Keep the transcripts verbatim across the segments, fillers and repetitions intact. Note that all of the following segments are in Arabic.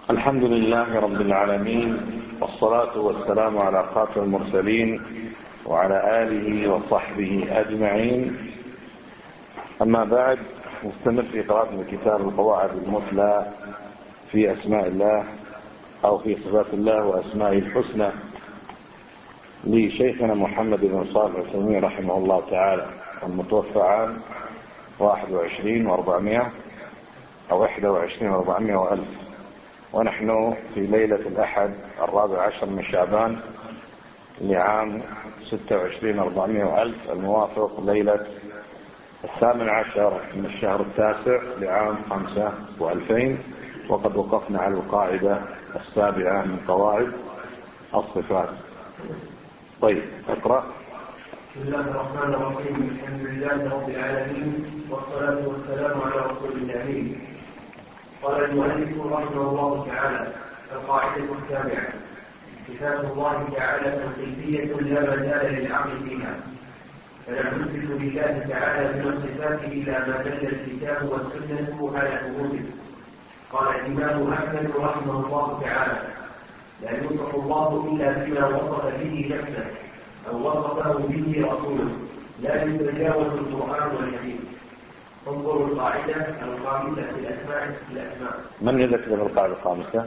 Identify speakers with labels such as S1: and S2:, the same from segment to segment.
S1: الحمد لله رب العالمين، والصلاة والسلام على خاتم المرسلين وعلى آله وصحبه أجمعين. أما بعد، نستمر في قراءة من كتاب القواعد المثلى في أسماء الله أو في صفات الله وأسمائه الحسنى لشيخنا محمد بن صالح العثيمين رحمه الله تعالى، المتوفى عام واحد وعشرين وأربعمائة أو واحد وعشرين وأربعمائة وألف، ونحن في ليلة الأحد الرابع عشر من شعبان لعام ستة وعشرين وأربعمائة وألف، الموافق ليلة الثامن عشر من الشهر التاسع لعام خمسة وألفين. وقد وقفنا على القاعدة السابعة من قواعد الصفات. طيب، اقرأ.
S2: بسم الله الرحمن الرحيم. الحمد لله رب العالمين، والصلاة والسلام على رسول الله. قال المؤلف رحمه الله تعالى: القاعدة السابعة: صفات الله تعالى توقيفية لا مجال للعقل فيها، فلا نثبت لله تعالى من الصفات إلا ما دل الكتاب والسنة على ثبوته. قال الإمام أحمد رحمه الله تعالى: لا يوصف الله إلا بما وصف به نفسه أو وصفه به رسوله، لا يتجاوز القرآن والحديث. انظروا القاعدة الخامسة في الأسماء في الأسماء.
S1: من يذكر القاعدة الخامسة؟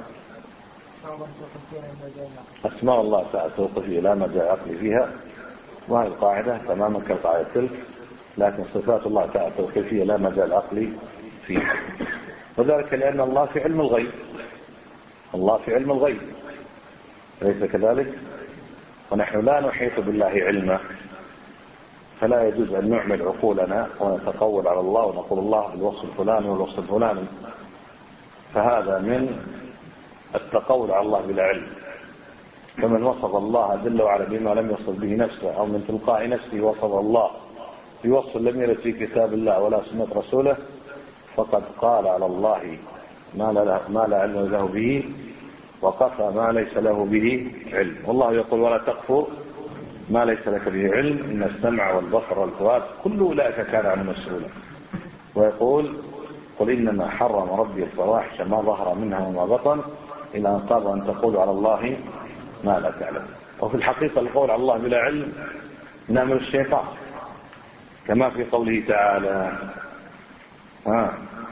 S1: أسماء الله تعالى توقفية لا مجال عقلي فيها، وهي القاعدة تماما كالقاعدة تلك، لكن صفات الله تعالى توقفية لا مجال عقلي فيها، وذلك لأن الله في علم الغيب. الله في علم الغيب، ليس كذلك؟ ونحن لا نحيط بالله علما، فلا يجوز أن نعمل عقولنا ونتقول على الله ونقول الله بالوصف الفلاني والوصف الفلاني، فهذا من التقول على الله بلا علم. فمن وصف الله جل وعلا بما لم يصف به نفسه أو من تلقاء نفسه وصف الله بوصف لم يرد في كتاب الله ولا سنة رسوله، فقد قال على الله ما لا, ما لا علم له به، وقفى ما ليس له به علم. والله يقول: ولا تقف ما ليس لك به علم، إن السمع والبصر والفؤاد كل أولئك كان عنه مسؤولا. ويقول: قل إنما حرم ربي الفواحش ما ظهر منها وما بطن، إلى أن قال أن تقولوا على الله ما لا تعلم. وفي الحقيقة القول على الله بلا علم نعمل الشيطان، كما في قوله تعالى: ها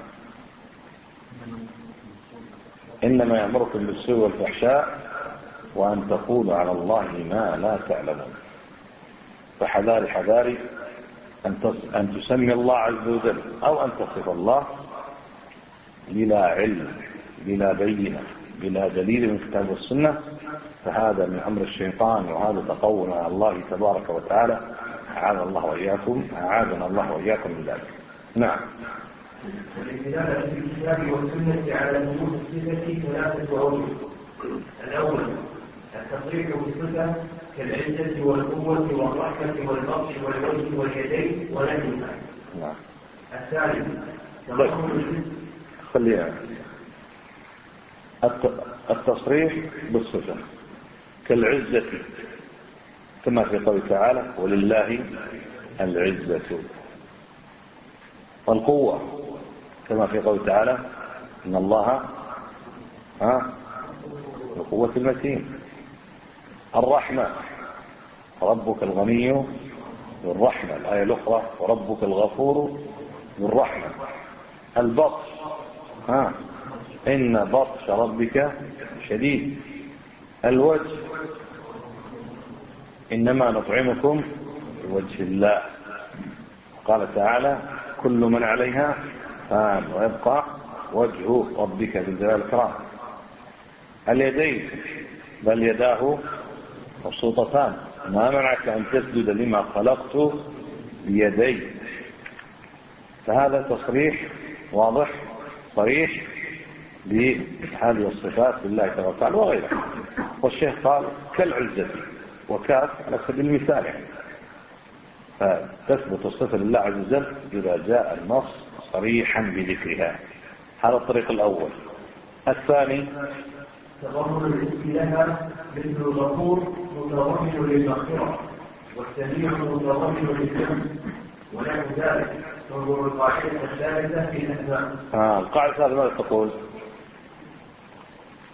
S1: إنما يأمركم بالسوء والفحشاء وأن تقولوا على الله ما لا تعلمون. فحذاري حذاري أن تسمي الله عز وجل أو أن تصف الله بلا علم بلا بينة بلا دليل من كتاب والسنة، فهذا من أمر الشيطان، وهذا تقول على الله تبارك وتعالى. أعاذنا الله وإياكم أعاذنا الله وإياكم من ذلك. نعم.
S2: والاستدلال في الكتاب والسنة على ثبوت الصفة ثلاثة أوجه. الأول التصريح بالصفة كالعزة والقوة والرحمة والبطش والوجه واليدين ونحوها.
S1: نعم.
S2: الثالث
S1: خليها التصريح بالصفة كالعزة، كما في قوله تعالى: ولله العزة. والقوة كما في قوله تعالى: إن الله ها القوة المتين. الرحمة: ربك الغني بالرحمة. الآية الأخرى: وربك الغفور بالرحمة. البطش: ها إن بطش ربك شديد. الوجه: إنما نطعمكم لوجه الله. قال تعالى: كل من عليها فان ويبقى وجه ربك ذو الجلال والإكرام. اليدين: بل يداه مبسوطتان، ما منعك أن تسجد لما خلقت بيدي. فهذا تصريح واضح صريح بهذه الصفات لله تبارك وتعالى وغيرها. والشيخ قال: كالعزة وكاف على سبيل المثال، يعني فتثبت الصفة لله عز وجل إذا جاء النص صريحا بذكرها. هذا الطريق الأول. الثاني
S2: تضمن الاسم لها مثل الغفور متضمن للمغفرة، والسميع متضمن للذنب ونحو ذلك. تنظر القاعدة الثالثة في الأسماء.
S1: آه القاعدة الثالثة ماذا تقول؟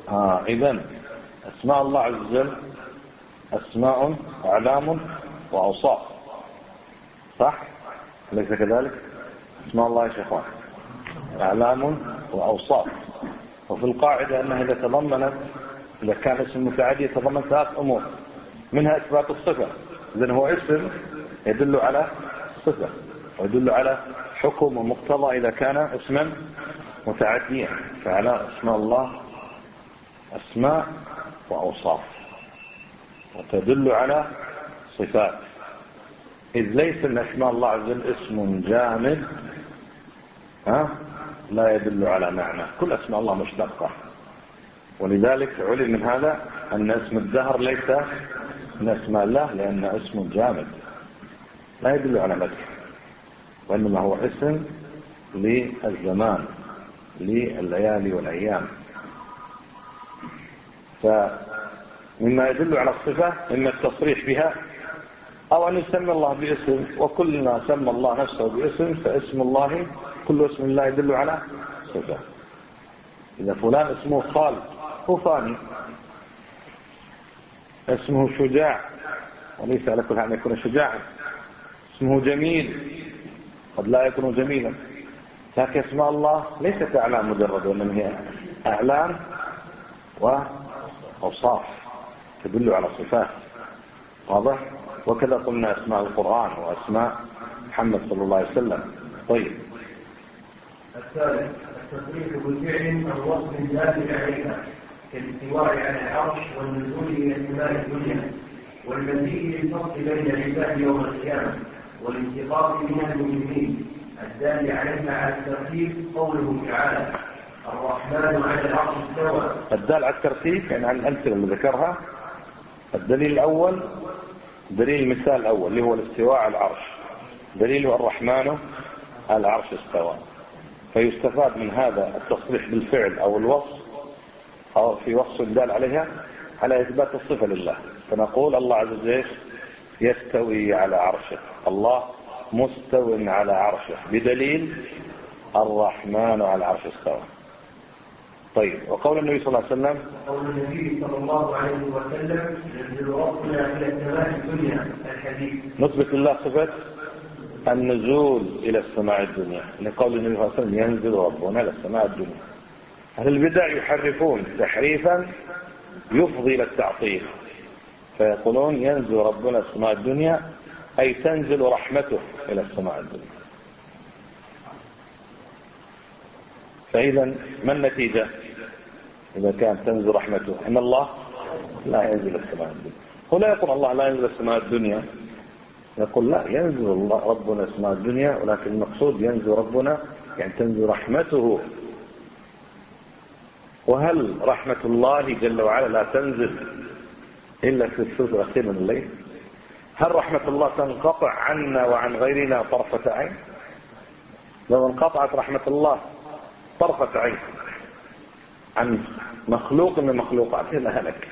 S1: آه إذن أسماء الله عز وجل أسماء وأعلام وأوصاف، صح؟ ليس كذلك؟ أسماء الله يا شيخوان أعلام وأوصاف، وفي القاعدة أنها إذا تضمنت إذا كان اسم متعدي يتضمن ثلاث أمور، منها إثبات الصفة، إذن هو اسم يدل على صفة ويدل على حكم ومقتضى إذا كان اسما متعديا، فعلى اسماء الله أسماء وأوصاف وتدل على صفات، إذ ليس من أسماء الله عز وجل اسم جامد ها لا يدل على معنى، كل أسماء الله مشتقة، ولذلك علم من هذا أن اسم الدهر ليس من أسماء الله لأن اسم جامد لا يدل على معنى، وإنما هو اسم للزمان لليالي والأيام. فمما يدل على الصفة إما التصريح بها أو أن يسمى الله باسم، وكل ما سمى الله نفسه باسم فاسم الله كل اسم الله يدل على صفة. إذا فلان اسمه خالد هو فاني، اسمه شجاع وليس على كل أن يكون شجاعا، اسمه جميل قد لا يكون جميلا، لكن اسماء الله ليست أعلام مجرد وإنما هي أعلام وأوصاف تدل على صفات، واضح؟ وكذا قلنا أسماء القرآن وأسماء محمد صلى الله عليه وسلم. طيب
S2: الثالث التصريح بالفعل أو وصف دال عليها كالاستواء على العرش والنزول إلى السماء الدنيا والمجيء للفصل بين العباد يوم القيامة والانتقام من المجرمين الدال عليها على الترتيب قوله تعالى الرحمن على العرش استوى.
S1: الدال على الترتيب يعني عن الأمثلة اللي ذكرها. الدليل الأول دليل المثال الأول اللي هو الاستواء على العرش، دليل الرحمن على العرش استوى، فيستفاد من هذا التصريح بالفعل أو الوصف أو في وصف الدال عليها على إثبات الصفة لله، فنقول الله عز وجل يستوي على عرشه، الله مستو على عرشه بدليل الرحمن على العرش استوى. طيب وقول النبي صلى الله عليه وسلم
S2: قول النبي صلى الله عليه وسلم ينزل ربنا إلى السماء الدنيا الحديث، نثبت
S1: لله صفة النزول إلى السماء الدنيا لقول النبي صلى الله عليه وسلم ينزل ربنا إلى السماء الدنيا. أهل البدع يحرفون تحريفا يفضي إلى التعطيل، فيقولون ينزل ربنا السماء الدنيا أي تنزل رحمته إلى السماء الدنيا. فإذا ما النتيجة إذا كان تنزل رحمته؟ أن الله لا ينزل السماء الدنيا. هو لا يقول الله لا ينزل السماء الدنيا، يقول لا ينزل الله ربنا السماء الدنيا، ولكن المقصود ينزل ربنا يعني تنزل رحمته. وهل رحمة الله جل وعلا لا تنزل إلا في الثلث الأخير من الليل؟ هل رحمة الله تنقطع عنا وعن غيرنا طرفة عين؟ لو انقطعت رحمة الله طرفة عين عن مخلوق من مخلوقاته لهلك،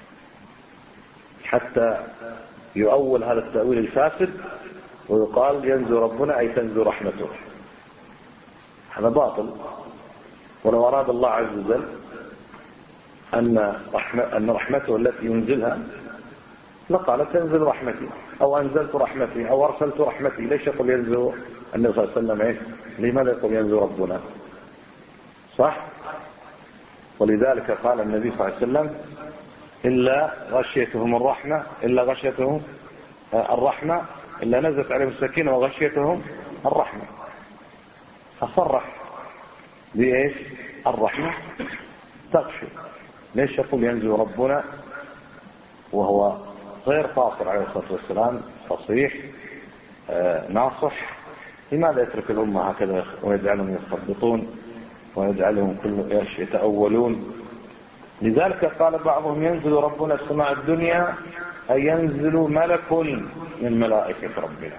S1: حتى يؤول هذا التأويل الفاسد ويقال ينزل ربنا أي تنزل رحمته. هذا باطل. ولو أراد الله عز وجل أن, رحمة أن رحمته التي ينزلها لقال تنزل رحمتي أو أنزلت رحمتي أو أرسلت رحمتي. ليش يقول ينزل النبي صلى الله عليه وسلم إيه؟ لماذا يقول ينزل ربنا؟ صح؟ ولذلك قال النبي صلى الله عليه وسلم إلا غشيتهم الرحمة إلا غشيتهم الرحمة إلا نزلت عليهم السكينة وغشيتهم الرحمة، فصرح بإيش؟ الرحمة تغشي. ليش يقول ينزل ربنا وهو غير قاصر عليه الصلاة والسلام فصيح آه ناصح؟ لماذا يترك الأمة هكذا ويجعلهم يخبطون ويجعلهم كل ايش يتأولون؟ لذلك قال بعضهم ينزل ربنا السماء الدنيا أي ينزل ملك من ملائكة ربنا.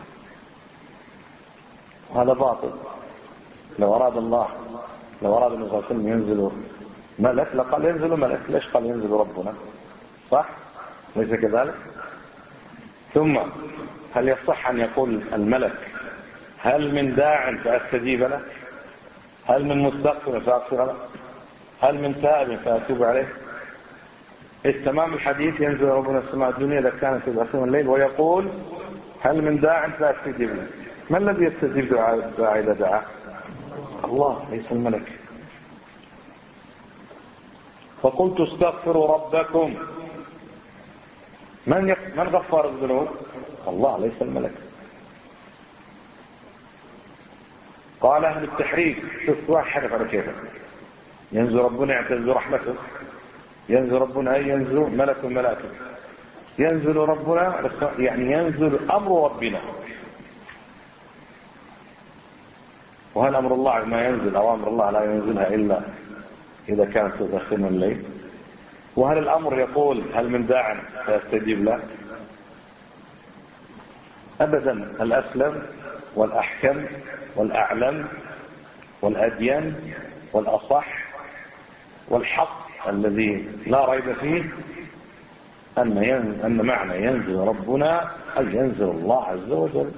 S1: هذا باطل. لو أراد الله لو أراد النبي صلى الله عليه وسلم ينزل ملك لقال ينزل ملك. ليش قال ينزل ربنا؟ صح؟ ليس كذلك؟ ثم هل يصح أن يقول الملك هل من داع فأستجيب له؟ هل من مستغفر فأغفر له؟ هل من تائب فأتوب عليه؟ إيش تمام الحديث؟ ينزل ربنا السماء الدنيا إذا كانت في آخر الليل ويقول هل من داع فاستجب له. ما الذي يستجيب دعاء الداعي إذا دعا؟ الله ليس الملك. فقلت استغفروا ربكم. من يق... من غفار الذنوب؟ الله ليس الملك. قال أهل التحريف، شوف واحد حرف على كيفه. ينزل ربنا يعتز رحمته، ينزل ربنا أي ينزل ملك الملائكة، ينزل ربنا يعني ينزل أمر ربنا. وهل أمر الله ما ينزل أو أمر الله لا ينزلها إلا إذا كانت تدخل من الليل؟ وهل الأمر يقول هل من داع فيستجيب له؟ أبدا. الأسلم والأحكم والأعلم والأدين والأصح والحق الذي لا ريب فيه أن, ين... أن معنى ينزل ربنا أي ينزل الله عز وجل.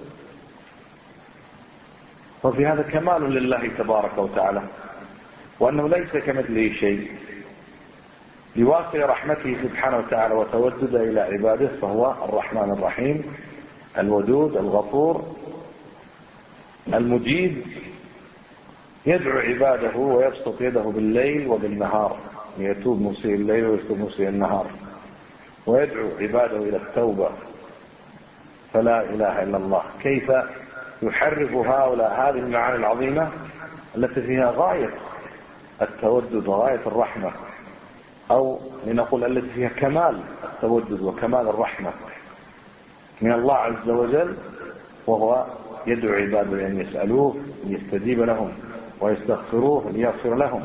S1: وفي هذا كمال لله تبارك وتعالى، وأنه ليس كمثله شيء. لواسع رحمته سبحانه وتعالى وتودد إلى عباده، فهو الرحمن الرحيم الودود الغفور المجيد، يدعو عباده ويبسط يده بالليل وبالنهار ليتوب مسيء الليل ويتوب مسيء النهار، ويدعو عباده إلى التوبة. فلا إله إلا الله. كيف يحرف هؤلاء هذه المعاني العظيمة التي فيها غاية التودد وغاية الرحمة، أو لنقول التي فيها كمال التودد وكمال الرحمة من الله عز وجل، وهو يدعو عباده أن يسألوه ليستجيب لهم ويستغفروه ليغفر لهم،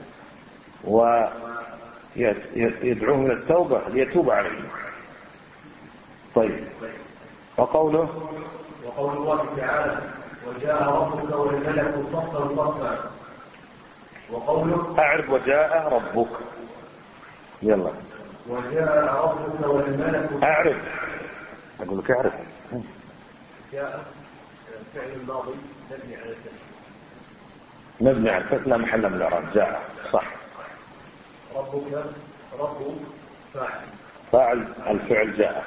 S1: ويدعوهم إلى التوبة ليتوب عليهم. طيب، وقوله
S2: وقول الله تعالى وجاء ربك والملك صفا صفا. وقوله
S1: أعرف وجاء ربك. يلا
S2: وجاء ربك والملك.
S1: أعرف، أقول لك أعرف.
S2: جاء فعل الماضي مبني على الفتح.
S1: مبني على الفتح لا محل من الإعراب. جاء صح.
S2: ربك رب فاعل.
S1: فاعل الفعل جاء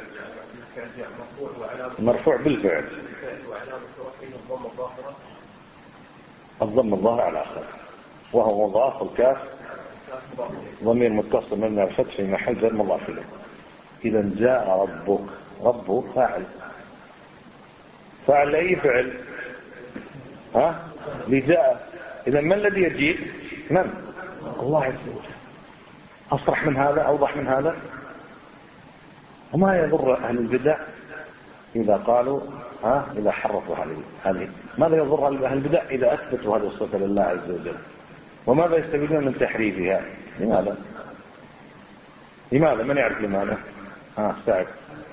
S1: مرفوع بالفعل الضم الظاهر على آخر، وهو مضاف الكاف ضمير متصل مبني على الفتح في محل جر مضاف إليه. إذا جاء ربك، رب فاعل. فاعل أي فعل؟ ها؟ لجاء. إذا ما الذي يجيء؟ من؟ الله عز وجل. أصرح من هذا، أوضح من هذا. وما يضر أهل البدع إذا قالوا ها إذا حرفوا هذه، ماذا يضر أهل البدع إذا أثبتوا هذه الصفة لله عز وجل؟ وماذا يستفيدون من تحريفها؟ لماذا؟ لماذا؟ من يعرف لماذا؟ ها استعد.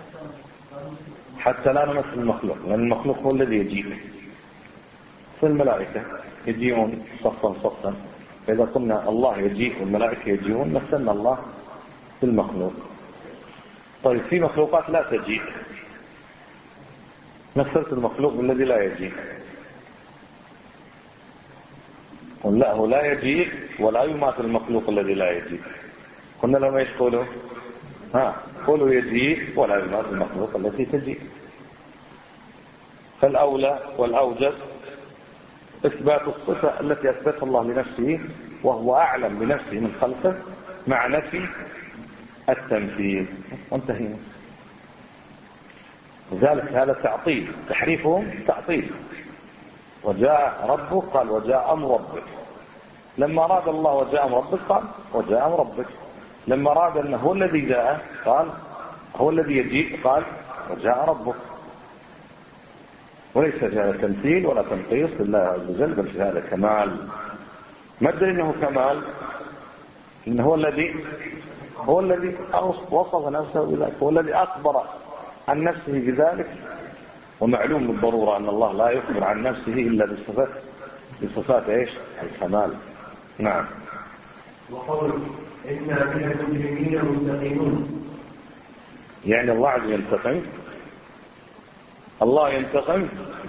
S1: حتى لا نمثل المخلوق، لأن المخلوق هو الذي يجيء. في الملائكة يجيئون صفا صفا، فإذا قلنا الله يجيء والملائكة يجيئون مثلنا الله بالمخلوق. طيب في مخلوقات لا تجيء، مثلت المخلوق بالذي لا يجيء. قل لا هو لا يجيء ولا يماثل المخلوق الذي لا يجيء. قلنا لما ايش قولوا؟ ها قولوا يجيء ولا يماثل المخلوق التي تجيء. فالأولى والأوجب إثبات الصفة التي أثبتها الله لنفسه وهو أعلم بنفسه من خلقه، مع نفي التمثيل. وانتهينا. لذلك هذا تعطيل، تحريفهم تعطيل. وجاء ربك قال وجاء أمر ربك. لما أراد الله وجاء أمر ربك قال وجاء أمر ربك. لما أراد أنه هو الذي جاء قال هو الذي يجيء قال وجاء ربك. وليس في هذا تمثيل ولا تنقيص لله عز وجل، بل في هذا كمال. ما الدليل انه كمال؟ انه هو الذي هو الذي وصف نفسه بذلك، هو الذي اخبر عن نفسه بذلك. ومعلوم بالضروره ان الله لا يخبر عن نفسه الا بصفات بصفات ايش؟ الكمال. نعم.
S2: وقول إنا من المجرمين منتقمون،
S1: يعني الله عز وجل ينتقم. الله ينتقم.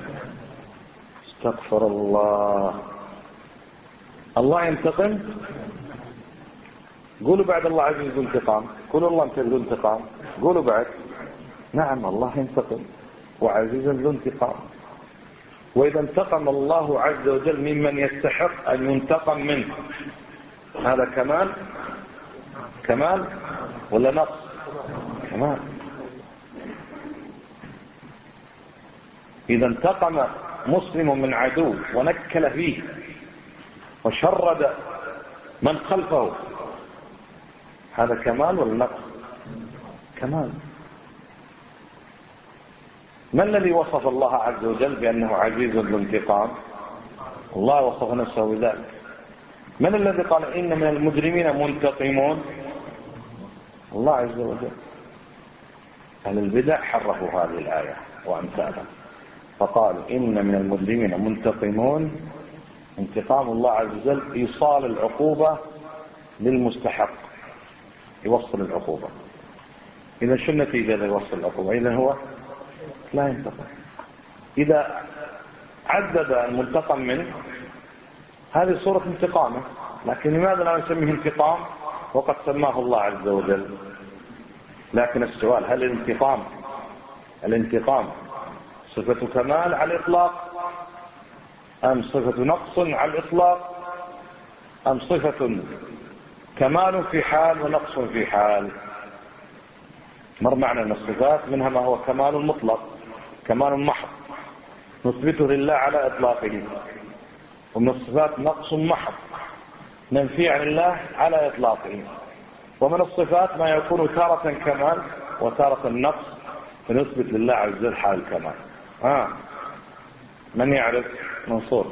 S1: استغفر الله. الله ينتقم. قولوا بعد الله عزيز ذو انتقام، قولوا الله ذو انتقام، قولوا بعد. نعم الله ينتقم وعزيز ذو انتقام. وإذا انتقم الله عز وجل ممن يستحق أن ينتقم منه، هذا كمال كمال ولا نقص؟ كمال. إذا انتقم مسلم من عدو ونكل فيه وشرد من خلفه، هذا كمال ولا نقص؟ كمال. ما الذي وصف الله عز وجل بأنه عزيز ذو انتقام؟ الله وصف نفسه بذلك. من الذي قال إن من المجرمين منتقمون؟ الله عز وجل. أهل البدع حرفوا هذه الآية وأمثالها فقالوا إن من المجرمين منتقمون. انتقام الله عز وجل إيصال العقوبة للمستحق، يوصل العقوبة. إذا شو النتيجة إذا يوصل العقوبة؟ إذا هو لا ينتقم. إذا عدد المنتقم منه هذه صورة انتقامه، لكن لماذا لا نسميه انتقام وقد سماه الله عز وجل؟ لكن السؤال هل الانتقام الانتقام صفة كمال على الإطلاق أم صفة نقص على الإطلاق أم صفة كمال في حال ونقص في حال؟ مر معنا من الصفات منها ما هو كمال مطلق، كمال محض نثبته لله على إطلاقه، ومن الصفات نقص محض ننفي عن الله على إطلاقه، ومن الصفات ما يكون تارة كمال وتارة نقص فنثبت لله عز وجل حال الكمال. ها من يعرف؟ منصور.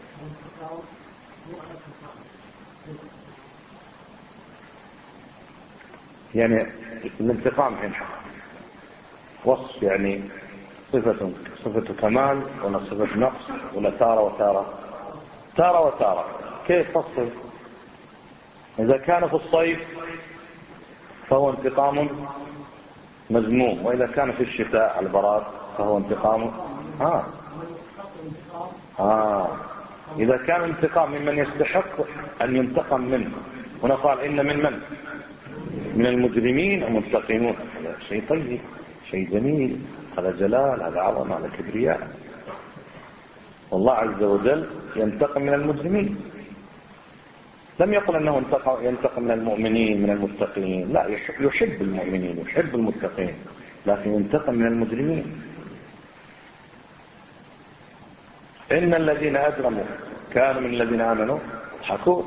S1: يعني الانتقام حين وصف يعني صفة صفة كمال ولا صفة نقص ولا تارة وتارة؟ تارة وتارة. كيف تصف؟ إذا كان في الصيف فهو انتقام مذموم، وإذا كان في الشتاء على البراد فهو انتقام آه. آه. إذا كان انتقام ممن يستحق أن ينتقم منه، هنا قال إن من من من المجرمين المنتقمون، هذا شيء طيب، شيء جميل، هذا جلال، هذا عظمة، هذا كبرياء. والله عز وجل ينتقم من المجرمين، لم يقل أنه ينتقم من المؤمنين من المتقين، لا، يحب المؤمنين يحب المتقين، لكن ينتقم من المجرمين. إن الذين أجرموا كانوا من الذين آمنوا يضحكون.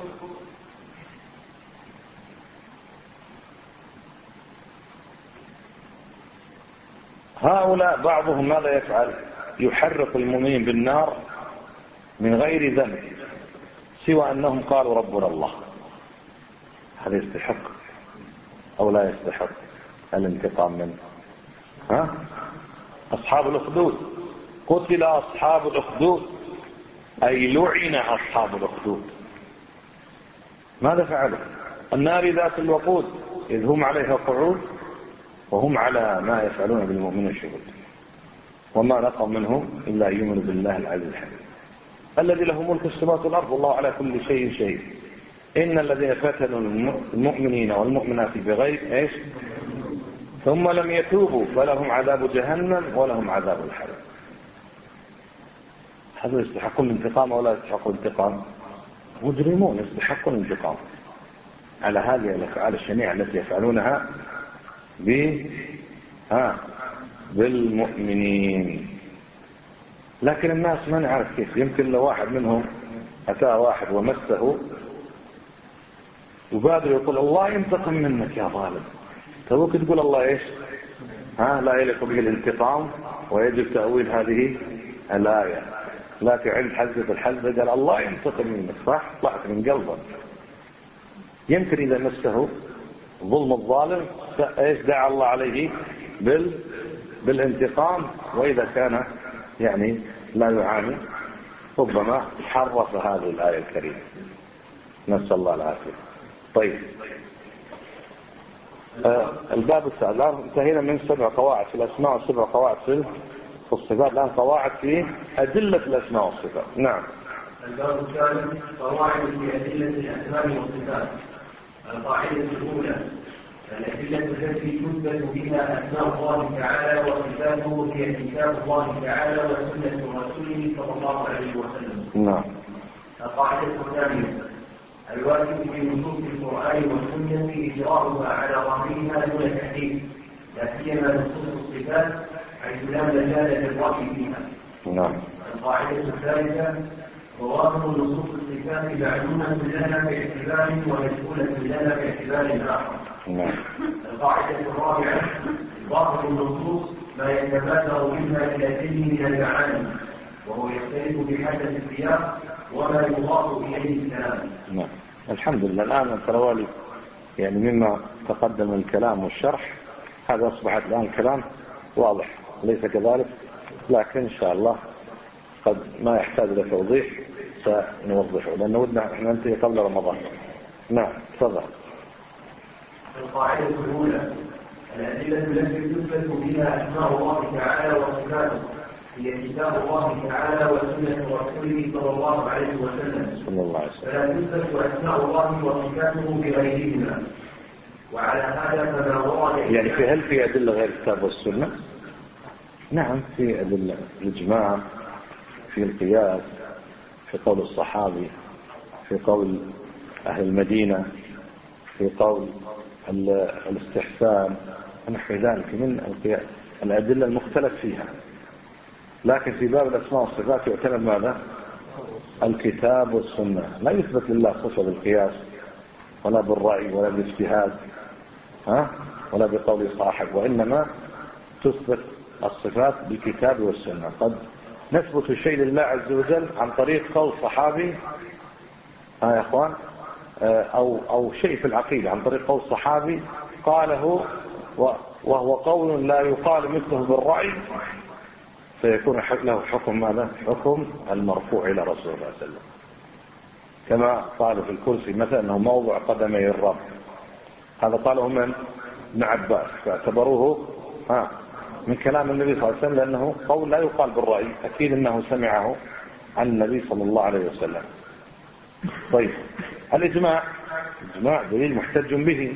S1: هؤلاء بعضهم ماذا يفعل؟ يحرق المؤمنين بالنار من غير ذنب سوى أنهم قالوا ربنا الله. هذا يستحق أو لا يستحق الانتقام منه؟ ها؟ أصحاب الأخدود، قتل أصحاب الأخدود أي لعن أصحاب الأخدود. ماذا فعلوا؟ النار ذات الوقود إذ هم عليها قعود وهم على ما يفعلون بالمؤمنين شهود، وما نقم منهم إلا يؤمنوا بالله العلي الحميد الذي له ملك السماوات والأرض والله على كل شيء شهيد. إن الذين فتنوا المؤمنين والمؤمنات بغير إيش ثم لم يتوبوا فلهم عذاب جهنم ولهم عذاب الحريق. هذا يستحقون الانتقام ولا يستحقون الانتقام؟ مجرمون يستحقون الانتقام على هذه الأفعال الشنيعة التي يفعلونها ب ها بالمؤمنين. لكن الناس ما نعرف كيف، يمكن لو واحد منهم أتى واحد ومسه يبادر يقول الله ينتقم منك يا ظالم، توك تقول الله ايش؟ ها لا يليق به الانتقام ويجب تأويل هذه الآية. لكن عند حزة الحزة قال الله ينتقم منك، صح؟ طلعت من قلبه. يمكن إذا مسه ظلم الظالم ايش دعا الله عليه بال بالانتقام، وإذا كان يعني لا يعاني ربما حرف هذه الآية الكريمة، نسأل الله العافية. طيب آه الباب الثالث، انتهينا من سبع قواعد في الأسماء وسبع قواعد في الصفات، الآن قواعد في أدلة الأسماء والصفات. نعم.
S2: الباب الثالث قواعد في أدلة الأسماء والصفات. القاعدة الأولى: الأدلة التي تثبت بها أسماء الله تعالى وصفاته هي كتاب الله تعالى وسنة رسوله صلى الله عليه وسلم.
S1: نعم.
S2: القاعدة الثانية: الواجب في نصوص القرآن والسنة إجراؤها على ظاهرها دون تحريف، لا سيما نصوص الصفات حيث لا مجال للرأي فيها.
S1: نعم.
S2: القاعدة الثالثة: ظواهر نصوص الصفات معلومة لنا باعتبار ومجهولة لنا باعتبار آخر.
S1: نعم.
S2: القاعدة الرابعة: ظاهر النصوص ما يتبادر منها إلى ذهن من المعاني، وهو يختلف بحسب السياق وما يضاف إليه الكلام.
S1: نعم. الحمد لله. الآن التروالي يعني مما تقدم من الكلام والشرح هذا أصبحت الآن الكلام واضح، ليس كذلك؟ لكن إن شاء الله قد ما يحتاج إلى توضيح سنوضحه، لأنه ودنا احنا ننتهي قبل رمضان. نعم تفضل.
S2: القاعدة الأولى: الأدلة التي تثبت بها أسماء الله تعالى وصفاته هي كتاب الله تعالى وسنة رسوله صلى الله عليه وسلم.
S1: صلى الله عليه وسلم.
S2: فلا تثبت أسماء الله وصفاته بغيرهما. وعلى هذا فما ورد
S1: يعني في هل في أدلة غير الكتاب والسنة؟ نعم في أدلة الإجماع، في القياس، في قول الصحابي، في قول أهل المدينة، في قول الاستحسان ونحو ذلك من القياس الأدلة المختلف فيها. لكن في باب الأسماء والصفات يعتمد ماذا؟ الكتاب والسنة. لا يثبت لله صفة بالقياس ولا بالرأي ولا بالاجتهاد ها ولا بقول صاحب، وإنما تثبت الصفات بالكتاب والسنة. قد نثبت الشيء لله عز وجل عن طريق قول صحابي ها يا اخوان، او او شيء في العقيده عن طريق قول صحابي قاله وهو قول لا يقال مثله بالرأي، فيكون له حكم ماذا؟ حكم المرفوع الى رسول الله صلى الله عليه وسلم، كما قالوا في الكرسي مثلا انه موضع قدمي الرب. هذا قاله من؟ ابن عباس، فاعتبروه ها من كلام النبي صلى الله عليه وسلم، لأنه قول لا يقال بالرأي، أكيد أنه سمعه عن النبي صلى الله عليه وسلم. طيب الإجماع، الإجماع دليل محتج به،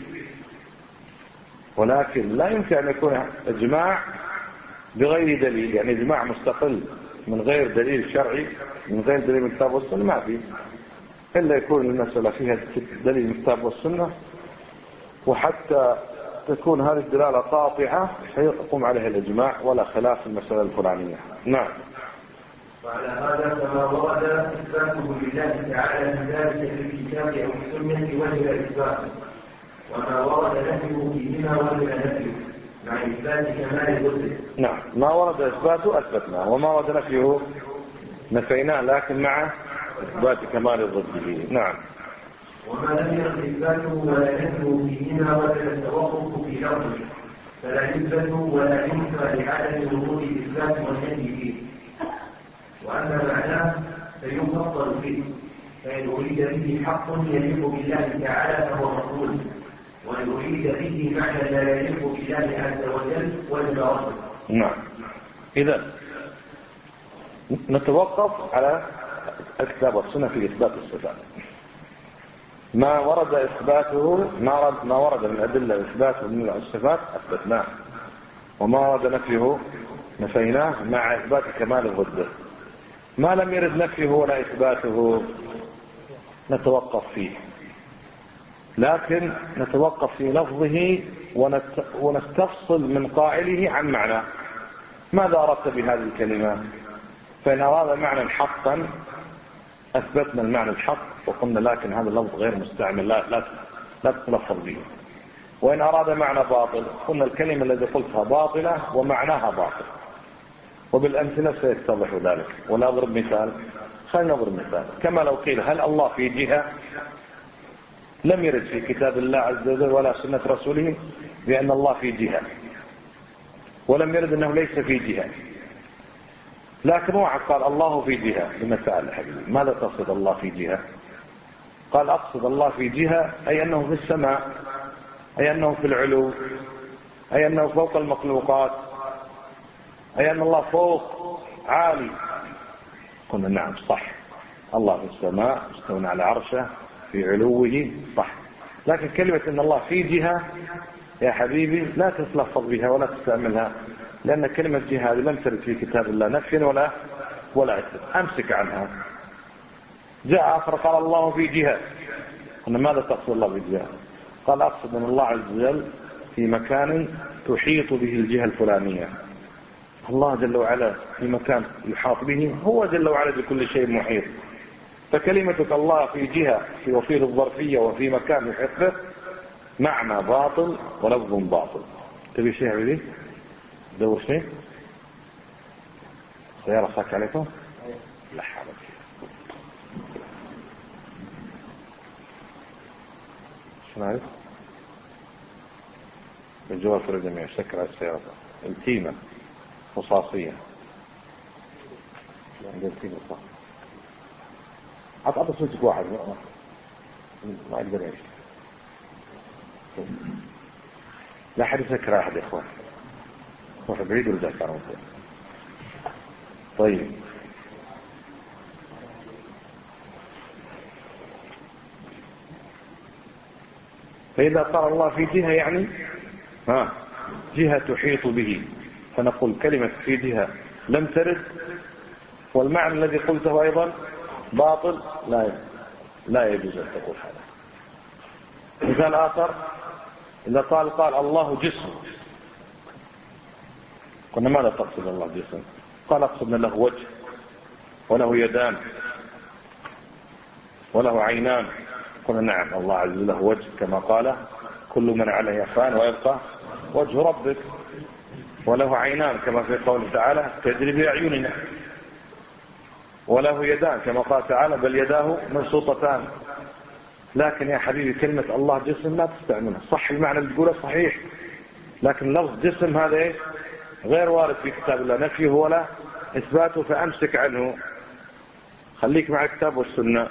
S1: ولكن لا يمكن أن يكون إجماع بغير دليل، يعني إجماع مستقل من غير دليل شرعي، من غير دليل من الكتاب والسنة ما فيه، إلا يكون المسألة فيها دليل من الكتاب والسنة، وحتى تكون هذه الدلالة قاطعة سيقوم عليها الإجماع ولا خلاف في المسألة الفلانية. نعم.
S2: وعلى هذا فما ورد إثباته لله تعالى من ذلك في الكتاب أو السنة وجب إثباته، وما ورد نفيه فيهما وجب نفيه مع إثبات كمال ضده.
S1: نعم، ما ورد إثباته أثبتناه، وما ورد نفيه نفيناه، لكن مع إثبات كمال ضده. نعم.
S2: وما لم يرد إثباته ولا نفيه فيهما وجب التوقف في لفظه، فلا يثبت ولا ينفى لعدم وجود الإثبات والنفي فيه. وأما معناه فيفصل فيه، فإن أريد به حق يليق بالله تعالى فهو مقبول، وإن أريد به معنى لا يليق بالله عز وجل وجب رده.
S1: نعم. إذا نتوقف على الكتاب والسنة في إثبات الصفات. ما ورد إثباته ما ورد ما ورد من أدلة إثباته من الصفات أثبتناه، وما ورد نفيه نفيناه مع إثبات كمال ضده. ما لم يرد نفيه ولا إثباته نتوقف فيه، لكن نتوقف في لفظه ونستفصل من قائله عن معناه. ماذا أردت بهذه الكلمات؟ فإن أراد معنى حقا أثبتنا المعنى الحق وقلنا لكن هذا اللفظ غير مستعمل، لا لا لا تتلفظ به. وإن أراد معنى باطل قلنا الكلمة التي قلتها باطلة ومعناها باطل، وبالأمثلة سيتضح ذلك. ولا أضرب مثال، خلينا نضرب مثال. كما لو قيل هل الله في جهة؟ لم يرد في كتاب الله عز وجل ولا سنة رسوله بأن الله في جهة، ولم يرد أنه ليس في جهة. لكن واحد قال الله في جهة بمثال حبيبي، ماذا تقصد الله في جهة؟ قال أقصد الله في جهة أي أنه في السماء، أي أنه في العلو، أي أنه فوق المخلوقات، أي أن الله فوق عالي. قلنا نعم صح، الله في السماء مستوى على عرشه في علوه صح، لكن كلمة ان الله في جهة يا حبيبي لا تتلفظ بها ولا تستعملها، لأن كلمة جهة لم ترد في كتاب الله نفيا ولا ولا إثبات، أمسك عنها. جاء آخر قال الله في جهة، قلنا ماذا تقصد الله في جهة؟ قال أقصد أن الله عز وجل في مكان تحيط به الجهة الفلانية. الله جل وعلا في مكان يحاط به، هو جل وعلا بكل شيء محيط. فكلمتك الله في جهة وفي الظرفية وفي مكان يحيط به معنى باطل ولفظ باطل. تبي شيء عبيدي؟ دور شيء؟ سيارة صاك عليكم؟ لا حول. شو نعرف؟ الجوال في الجميع شكرا على السيارة. التيمة خصاصية. عندنا التيمة صح. عط عط صوتك واحد ما يقدر يعيش. لا حد يسكر أحد يا إخوان. روح بعيد ورجع كلام. طيب. فإذا قال الله في جهة يعني ها جهة تحيط به، فنقول كلمة في جهة لم ترد، والمعنى الذي قلته أيضا باطل، لا لا يجوز أن تقول هذا. مثال آخر إذا قال قال الله جسم، قلنا ماذا تقصد الله جسم؟ قال أقصد أن له وجه وله يدان وله عينان. قلنا نعم الله عز وجل له وجه كما قال كل من عليه فان ويبقى وجه ربك، وله عينان كما في قوله تعالى تجري بأعيننا، وله يدان كما قال تعالى بل يداه مبسوطتان. لكن يا حبيبي كلمة الله جسم لا تستعملها. صح المعنى اللي تقوله صحيح، لكن لفظ جسم هذا ايه غير وارد في كتاب الله نفيه ولا إثباته، فأمسك عنه، خليك مع الكتاب والسنة.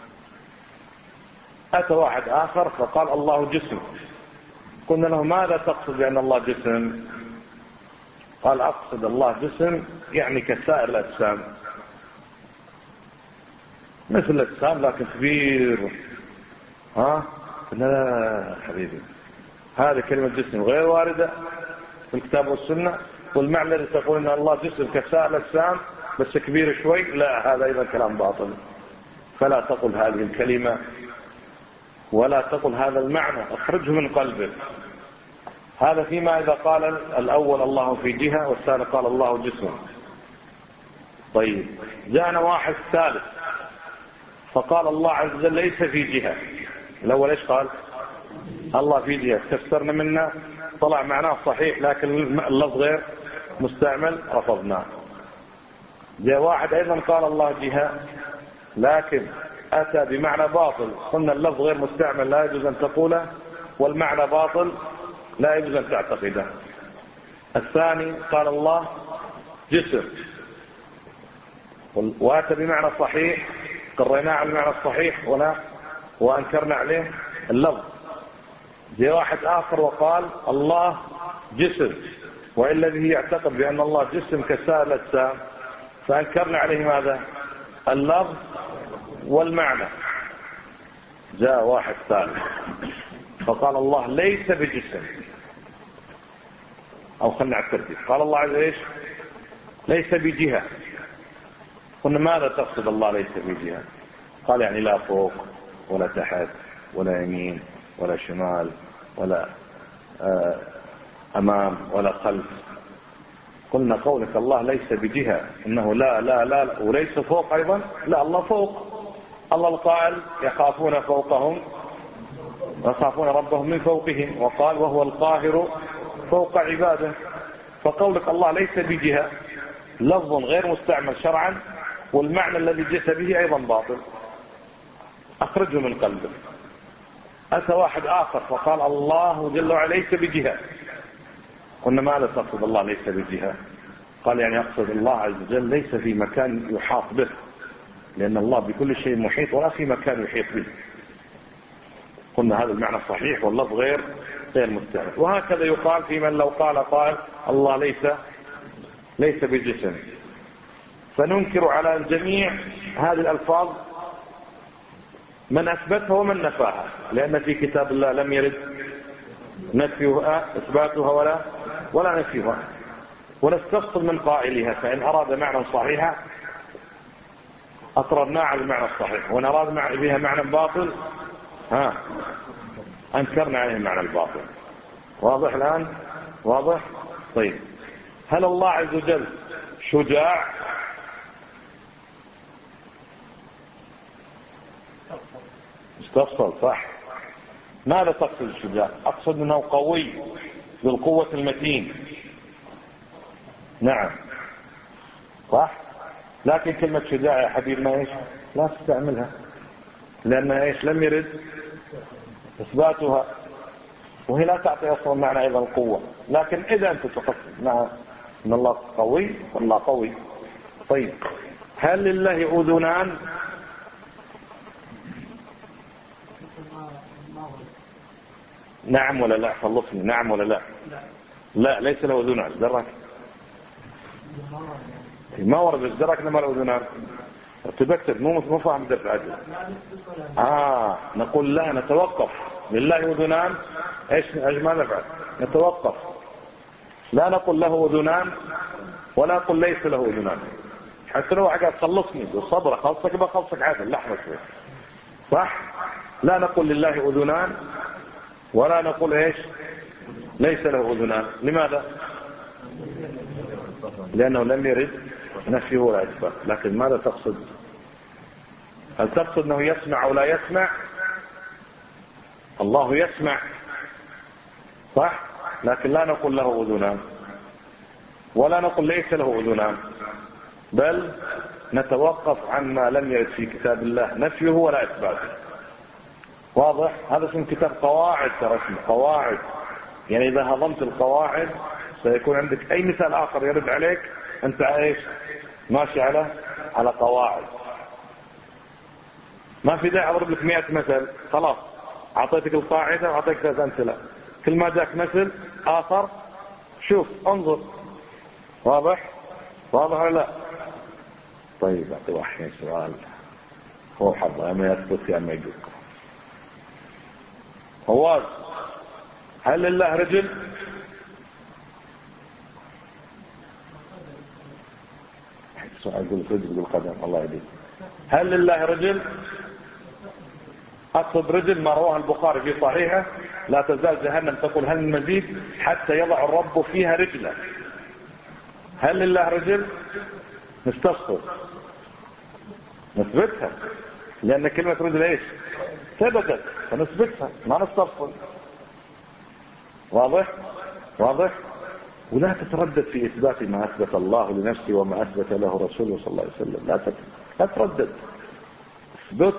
S1: أتى واحد آخر فقال الله جسم، قلنا له ماذا تقصد بأن الله جسم؟ قال أقصد الله جسم يعني كسائر الأجسام، مثل الأجسام لكن كبير. ها لا حبيبي، هذه كلمة جسم غير واردة في الكتاب والسنة، والمعنى الذي تقول ان الله جسم كسائر الأجسام بس كبير شوي، لا هذا ايضا كلام باطل. فلا تقل هذه الكلمة ولا تقل هذا المعنى، اخرجه من قلبك. هذا فيما اذا قال الاول الله في جهة والثاني قال الله جسم. طيب جاءنا واحد ثالث فقال الله عز وجل ليس في جهة. الاول ايش قال؟ الله في جهة، كسرنا منا طلع معناه صحيح لكن اللفظ غير مستعمل رفضناه. جاء واحد ايضا قال الله جهة لكن اتى بمعنى باطل، قلنا اللفظ غير مستعمل لا يجوز ان تقوله، والمعنى باطل لا يجوز ان تعتقده. الثاني قال الله جسم واتى بمعنى صحيح، قريناه على المعنى الصحيح ولا وانكرنا عليه اللفظ. جاء واحد آخر وقال الله جسم، وإلا به يعتقد بأن الله جسم كسائر الأجسام، فأنكرنا عليه ماذا؟ اللفظ والمعنى. جاء واحد ثالث فقال الله ليس بجسم، أو خلنا على الترتيب، قال الله عز وجل ليس بجهة. قلنا ماذا تقصد الله ليس بجهة؟ قال يعني لا فوق ولا تحت ولا يمين ولا شمال ولا أمام ولا خلف. قلنا قولك الله ليس بجهة إنه لا لا لا وليس فوق أيضا، لا الله فوق. الله القائل يخافون فوقهم يخافون ربهم من فوقهم، وقال وهو القاهر فوق عباده. فقولك الله ليس بجهة لفظ غير مستعمل شرعا، والمعنى الذي جئت به أيضا باطل، أخرجه من قلبك. أتى واحد آخر فقال الله جل وعلا ليس بجهة، قلنا ماذا تقصد الله ليس بجهة؟ قال يعني أقصد الله عز وجل ليس في مكان يحاط به، لأن الله بكل شيء محيط ولا في مكان يحيط به. قلنا هذا المعنى صحيح واللفظ غير غير مستعمل. وهكذا يقال في من لو قال قال الله ليس ليس بجسم، فننكر على الجميع هذه الألفاظ من أثبتها ومن نفاها، لأن في كتاب الله لم يرد نفيها إثباتها ولا ولا نفيها، ونستفصل من قائلها، فإن أراد معنى صحيحا أقررنا على المعنى الصحيح، وإن أراد بها معنى باطل ها أنكرنا عليه المعنى الباطل. واضح الآن؟ واضح؟ طيب، هل الله عز وجل شجاع؟ استفصل صح. ماذا تقصد الشجاع؟ أقصد أنه قوي بالقوة المتين. نعم صح. لكن كلمة شجاع يا حبيب ما إيش لا تستعملها، لأنها إيش لم يرد إثباتها، وهي لا تعطي أصلا معنى أيضا القوة. لكن إذا أنت تقصد مع أن الله قوي والله قوي. طيب، هل لله أذنان؟ نعم ولا لا؟ خلصني، نعم ولا لا؟ لا ليس له أذنان. درك ما ورد درك لما له أذنان ارتبكتك، مو مو فاهم درس عدل. آه نقول لا، نتوقف. لله أذنان ايش ايش ما نفعل؟ نتوقف، لا نقول له أذنان ولا نقول ليس له أذنان، حتى لو حاجة خلصني بالصبر خلصك بخلصك عادل لحظة شوي صح. لا نقول لله أذنان ولا نقول ايش ليس له أذنان. لماذا؟ لأنه لم يرد نفيه ولا إثبات. لكن ماذا تقصد؟ هل تقصد أنه يسمع ولا يسمع؟ الله يسمع صح، لكن لا نقول له أذنان ولا نقول ليس له أذنان، بل نتوقف عما لم يرد في كتاب الله نفيه ولا إثباته. واضح؟ هذا اسم كتاب قواعد، ترى اسمه قواعد. يعني إذا هضمت القواعد سيكون عندك أي مثال آخر يرد عليك أنت ايش ماشي على على قواعد. ما في داعي أضرب لك مئة مثل، خلاص أعطيتك القاعدة وأعطيتك ثلاث أمثلة، كل ما جاك مثل آخر شوف انظر. واضح؟ واضح ولا لا؟ طيب أعطي واحد سؤال هو حظه أما يثبت أما يجوك. هواز، هل لله رجل؟ سؤال يقول رجل يقول قدم، الله يهديك. هل لله رجل؟ أقصد رجل ما رواه البخاري في صحيحه: لا تزال جهنم تقول هل من مزيد حتى يضع الرب فيها رجله. هل لله رجل؟ نستفصل نثبتها، لأن كلمة رجل ايش ثبتت فنثبتها ما نستفصل. واضح؟ واضح؟ ولا تتردد في إثبات ما أثبت الله لنفسه وما أثبت له رسوله صلى الله عليه وسلم. لا لا تردد، اثبت.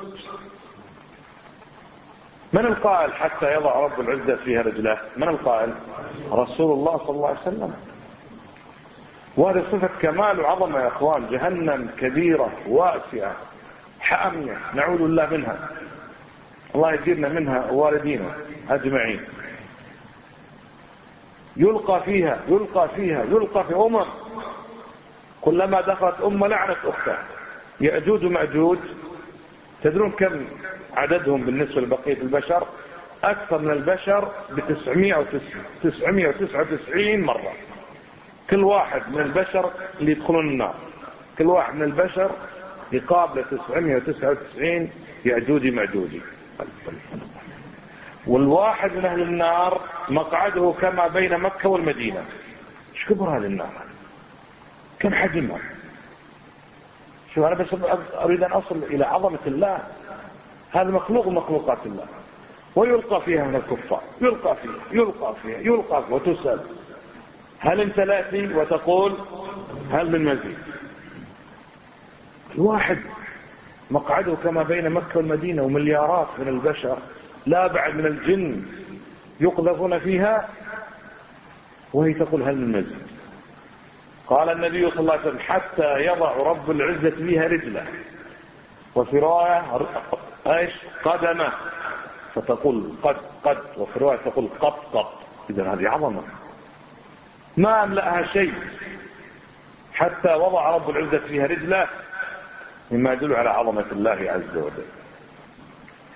S1: من القائل حتى يضع رب العزة فيها رجله؟ من القائل؟ رسول الله صلى الله عليه وسلم. وهذه صفة كمال وعظمة يا أخوان. جهنم كبيرة واسعة حامية نعوذ بالله منها، الله يجيرنا منها والدينا أجمعين. يلقى فيها يلقى فيها يلقى في أمم، كلما دخلت أمة لعنت أختها. يأجوج ومأجوج تدرون كم عددهم بالنسبة لبقية البشر؟ أكثر من البشر بتسعمائة وتسعة وتسعين مرة. كل واحد من البشر اللي يدخلون النار، كل واحد من البشر يقابل تسعمائة وتسعة وتسعين يأجوجي مأجوجي. والواحد من أهل النار مقعده كما بين مكة والمدينة. ايش كبر هذه النار؟ كم حجمها؟ شو أنا بس أريد أن أصل إلى عظمة الله. هذا مخلوق من مخلوقات الله. ويلقى فيها من الكفار، يلقى فيها يلقى فيها يلقى فيها وتسأل هل امتلأت وتقول هل من مزيد. الواحد مقعده كما بين مكة والمدينة، ومليارات من البشر لا بعد من الجن يقذفون فيها وهي تقول هل من مزيد. قال النبي صلى الله عليه وسلم: حتى يضع رب العزة فيها رجله. وفي رواية ايش قدمه فتقول قد قد، وفي رواية تقول قط قط. إذن هذه عظمة ما أملأها شيء. حتى وضع رب العزة فيها رجله، مما يدل على عظمة الله عز وجل.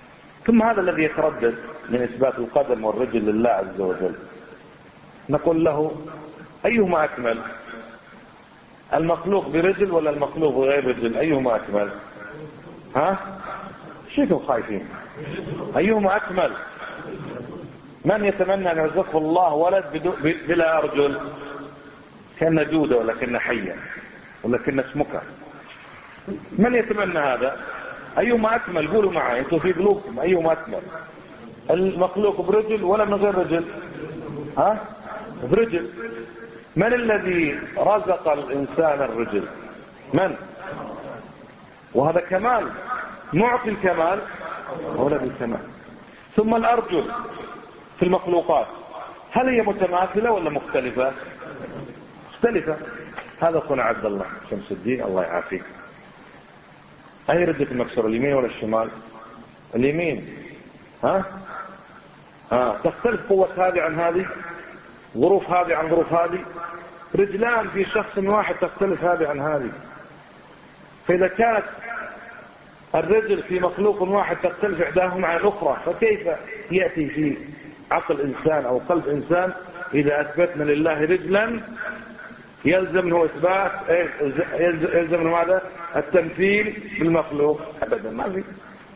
S1: ثم هذا الذي يتردد من إثبات القدم والرجل لله عز وجل، نقول له أيهما أكمل؟ المخلوق برجل ولا المخلوق بغير رجل؟ أيهما أكمل؟ ها؟ شكوا خايفين. أيهما أكمل؟ من يتمنى أن يرزقه الله ولد بلا أرجل؟ كأن جودة ولا كأن حية ولا كأن سمكة. من يتمنى هذا؟ أيهما أكمل؟ قولوا معي أنتوا في قلوبكم أيهما أكمل؟ المخلوق برجل ولا من غير رجل؟ ها؟ برجل. من الذي رزق الإنسان الرجل؟ من؟ وهذا كمال، معطي الكمال ولد الكمال. ثم الأرجل في المخلوقات هل هي متماثلة ولا مختلفة؟ مختلفة. هذا أخونا عبد الله شمس الدين الله يعافيك، أي رجل المكسر اليمين ولا الشمال؟ اليمين. ها؟ ها تختلف قوة هذه عن هذه، ظروف هذه عن ظروف هذه. رجلان في شخص واحد تختلف هذه عن هذه. فإذا كانت الرجل في مخلوق واحد تختلف إحداهما عن الأخرى، فكيف يأتي في عقل إنسان أو قلب إنسان إذا أثبتنا لله رجلا يلزم منه إثبات يلزم منه ماذا؟ التمثيل بالمخلوق؟ أبدا ما في.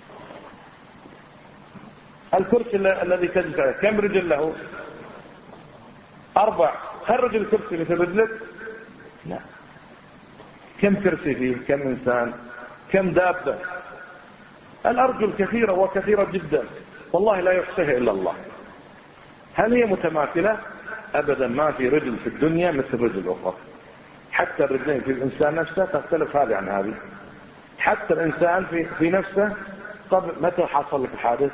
S1: الكرسي الذي تجلس عليه كم رجل له؟ أربع. هل رجل كرسي مثل رجلك؟ لا. كم كرسي فيه؟ كم إنسان؟ كم دابة؟ الأرجل كثيرة وكثيرة جدا والله لا يحصيها إلا الله. هل هي متماثلة؟ أبدا ما في رجل في الدنيا مثل رجل أخرى. حتى الرجلين في الإنسان نفسه تختلف هذه عن هذه. حتى الإنسان في, في نفسه قبل متى حصل لك الحادث؟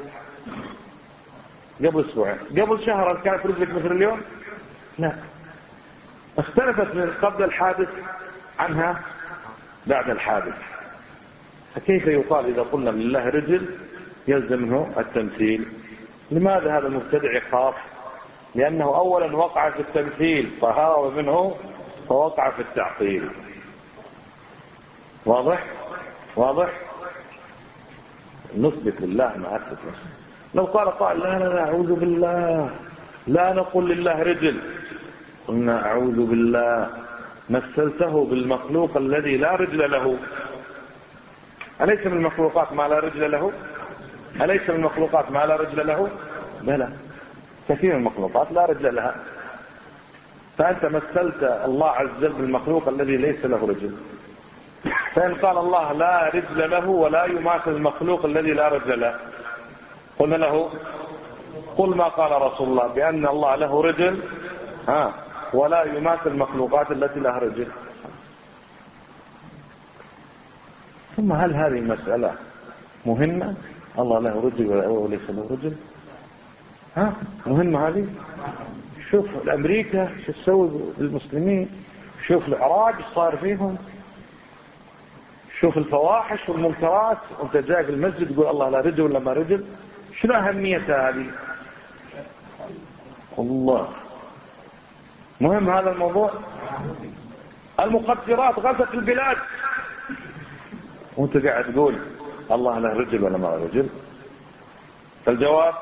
S1: قبل أسبوعين. قبل شهر كانت رجلك مثل اليوم؟ لا. اختلفت من قبل الحادث عنها بعد الحادث. فكيف يقال إذا قلنا لله رجل يلزم منه التمثيل؟ لماذا هذا المبتدع يخاف؟ لأنه أولا وقع في التمثيل فهرب منه فوقع في التعطيل. واضح؟ واضح؟ نثبت لله ما أثبت نفسه. لو قال قائل لا لا لا أعوذ بالله لا نقول لله رجل، قلنا أعوذ بالله مثلته بالمخلوق الذي لا رجل له. أليس من المخلوقات ما لا رجل له؟ أليس من المخلوقات ما لا رجل له؟ بلى، كثير من المخلوقات لا رجل لها. فأنت مثلت الله عز وجل بالمخلوق الذي ليس له رجل. فإن قال الله لا رجل له ولا يماثل المخلوق الذي لا رجل له، قلنا له قل ما قال رسول الله بأن الله له رجل ها ولا يماثل المخلوقات التي لها رجل. ثم هل هذه المسألة مهمة؟ الله له رجل وليس له رجل؟ ها مهمة هذه؟ شوف الأمريكا شو تسوي بالمسلمين، شوف العراج صار فيهم، شوف الفواحش والمنكرات، وانت جاي في المسجد تقول الله لا رجل ولا ما رجل. شنو أهمية هذه؟ الله مهم هذا الموضوع. المخدرات غزت البلاد وانت قاعد تقول الله له رجل ولا ما رجل. فالجواب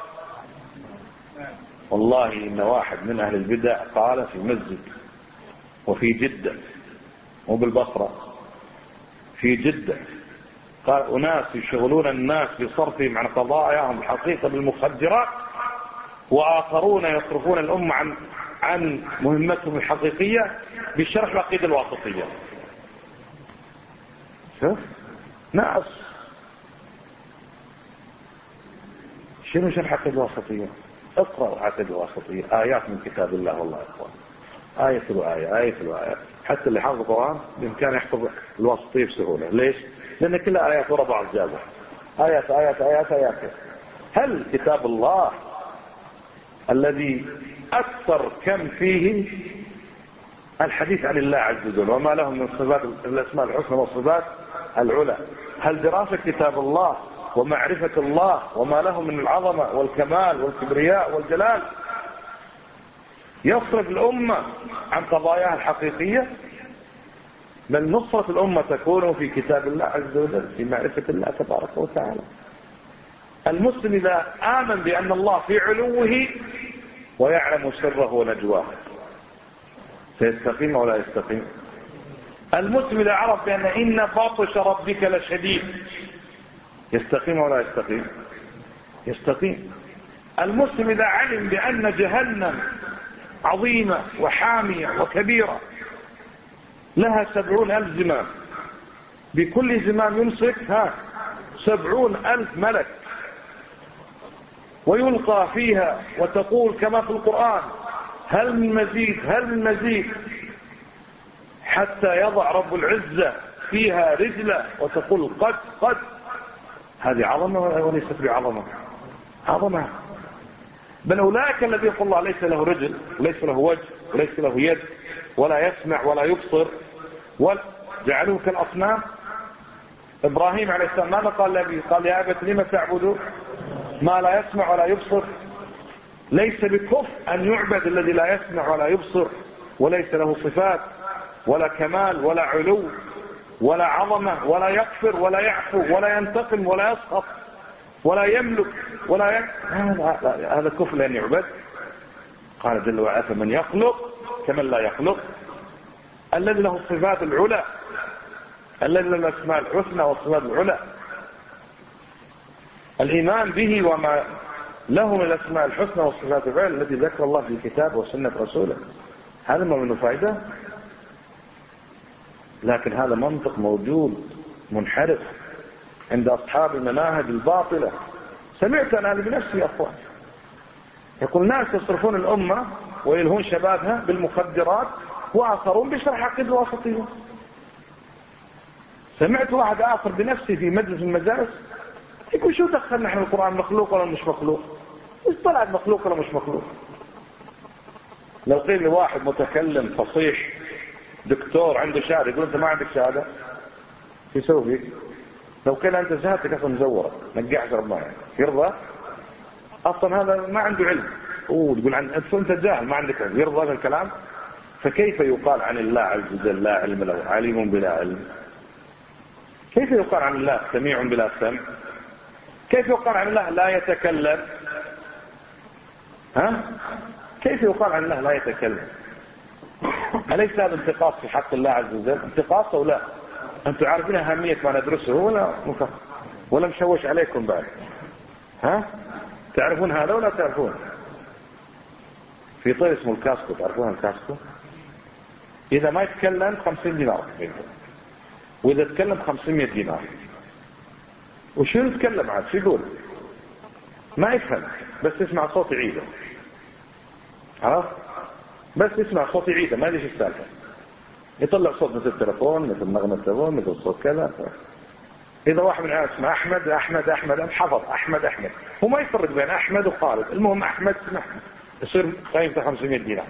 S1: والله إن واحد من أهل البدع قال في مسجد وفي جدة وبالبصرة في جدة، قال أناس يشغلون الناس بصرفهم عن قضاياهم الحقيقة بالمخدرات، وآخرون يصرفون الأمة عن عن مهمتهم الحقيقية بشرح العقيدة الواسطية. شوف ناس شنو شرح العقيدة الواسطية؟ اقرأوا العقيدة الواسطية، آيات من كتاب الله والله يا إخوان، آية وآية آية وآية. حتى اللي حافظ القرآن بإمكانه يحفظ الواسطية بسهولة. ليش؟ لأن كلها آيات ورا بعض جابة، آيات آيات آيات آيات. هل كتاب الله الذي أكثر كم فيه الحديث عن الله عز وجل وما له من صفات الأسماء الحسنى والصفات العلى، هل دراسة كتاب الله ومعرفة الله وما له من العظمة والكمال والكبرياء والجلال يصرف الأمة عن قضاياها الحقيقية؟ بل نصرة الأمة تكون في كتاب الله عز وجل، في معرفة الله تبارك وتعالى. المسلم إذا آمن بأن الله في علوه ويعلم سره ونجواه سيستقيم ولا يستقيم؟ المسلم إذا عرف بأن إن بطش ربك لشديد يستقيم ولا يستقيم؟ يستقيم. المسلم إذا علم بأن جهنم عظيمة وحامية وكبيرة لها سبعون ألف زمام، بكل زمام يمسك ها سبعون ألف ملك، ويلقى فيها وتقول كما في القرآن هل من مزيد هل من مزيد، حتى يضع رب العزة فيها رجله وتقول قد قد. هذه عظمة وليست بعظمة؟ عظمة. بل أولئك الذي يقول الله ليس له رجل وليس له وجه وليس له يد ولا يسمع ولا يبصر وجعلوه كالأصنام. إبراهيم عليه السلام ماذا قال لأبيه؟ قال يا أبت لم تعبدوا ما لا يسمع ولا يبصر. ليس بكفء أن يعبد الذي لا يسمع ولا يبصر وليس له صفات ولا كمال ولا علو ولا عظمة ولا يغفر ولا يعفو ولا ينتقم ولا يسخط ولا يملك ولا ي... هذا كفر لأن يعبد. قال جل وعلا فمن يخلق كمن لا يخلق، الذي له الصفات العلى، الذي له الأسماء الحسنى والصفات العلى، الإيمان به وما له من الأسماء الحسنى والصفات العلى التي ذكر الله في كتابه وسنة رسوله، هذا ما منه فائدة. لكن هذا منطق موجود منحرف عند أصحاب المناهج الباطلة. سمعت أنا بنفسي يا أخوان، يقول ناس يصرفون الأمة ويلهون شبابها بالمخدرات وآخرون بشرح عقيدة الواسطية. سمعت واحد آخر بنفسي في مجلس المجالس يقول شو دخلنا نحن القرآن مخلوق ولا مش مخلوق؟ إيش طلعت مخلوق ولا مش مخلوق؟ لو قيل لواحد متكلم فصيح دكتور عنده شهادة يقول أنت ما عندك شهادة شو يسوي فيك؟ لو قيل أنت شهادتك أصلا مزورة نقع عشر معي يرضى؟ أصلا هذا ما عنده علم. أوه يقول عن أنت جاهل ما عندك علم، يرضى هذا الكلام؟ فكيف يقال عن الله عز وجل لا علم له، عليم بلا علم؟ كيف يقال عن الله سميع بلا سمع؟ كيف يقال عن الله لا يتكلم؟ ها؟ كيف يقال عن الله لا يتكلم؟ أليس هذا انتقاص في حق الله عز وجل؟ انتقاص أو لا؟ أنتم عارفين أهمية ما ندرسه ولا مفهم ولا مشوش عليكم بعد؟ ها؟ تعرفون هذا ولا تعرفون؟ في طير اسمه الكاسكو، تعرفون الكاسكو؟ إذا ما يتكلم خمسين دينار وإذا تكلم خمسمية دينار. وشو يتكلم عاد؟ شو يقول؟ ما يفهم بس يسمع صوت يعيده. عرفت؟ بس يسمع صوت يعيده ما يدري ايش السالفه. يطلع صوت مثل التلفون مثل نغمة التلفون مثل صوت كذا. إذا واحد من الناس اسمه أحمد أحمد أحمد حفظ أحمد أحمد، هو ما يفرق بين أحمد وخالد، المهم أحمد اسمه أحمد، يصير قيمته خمسمية دينار.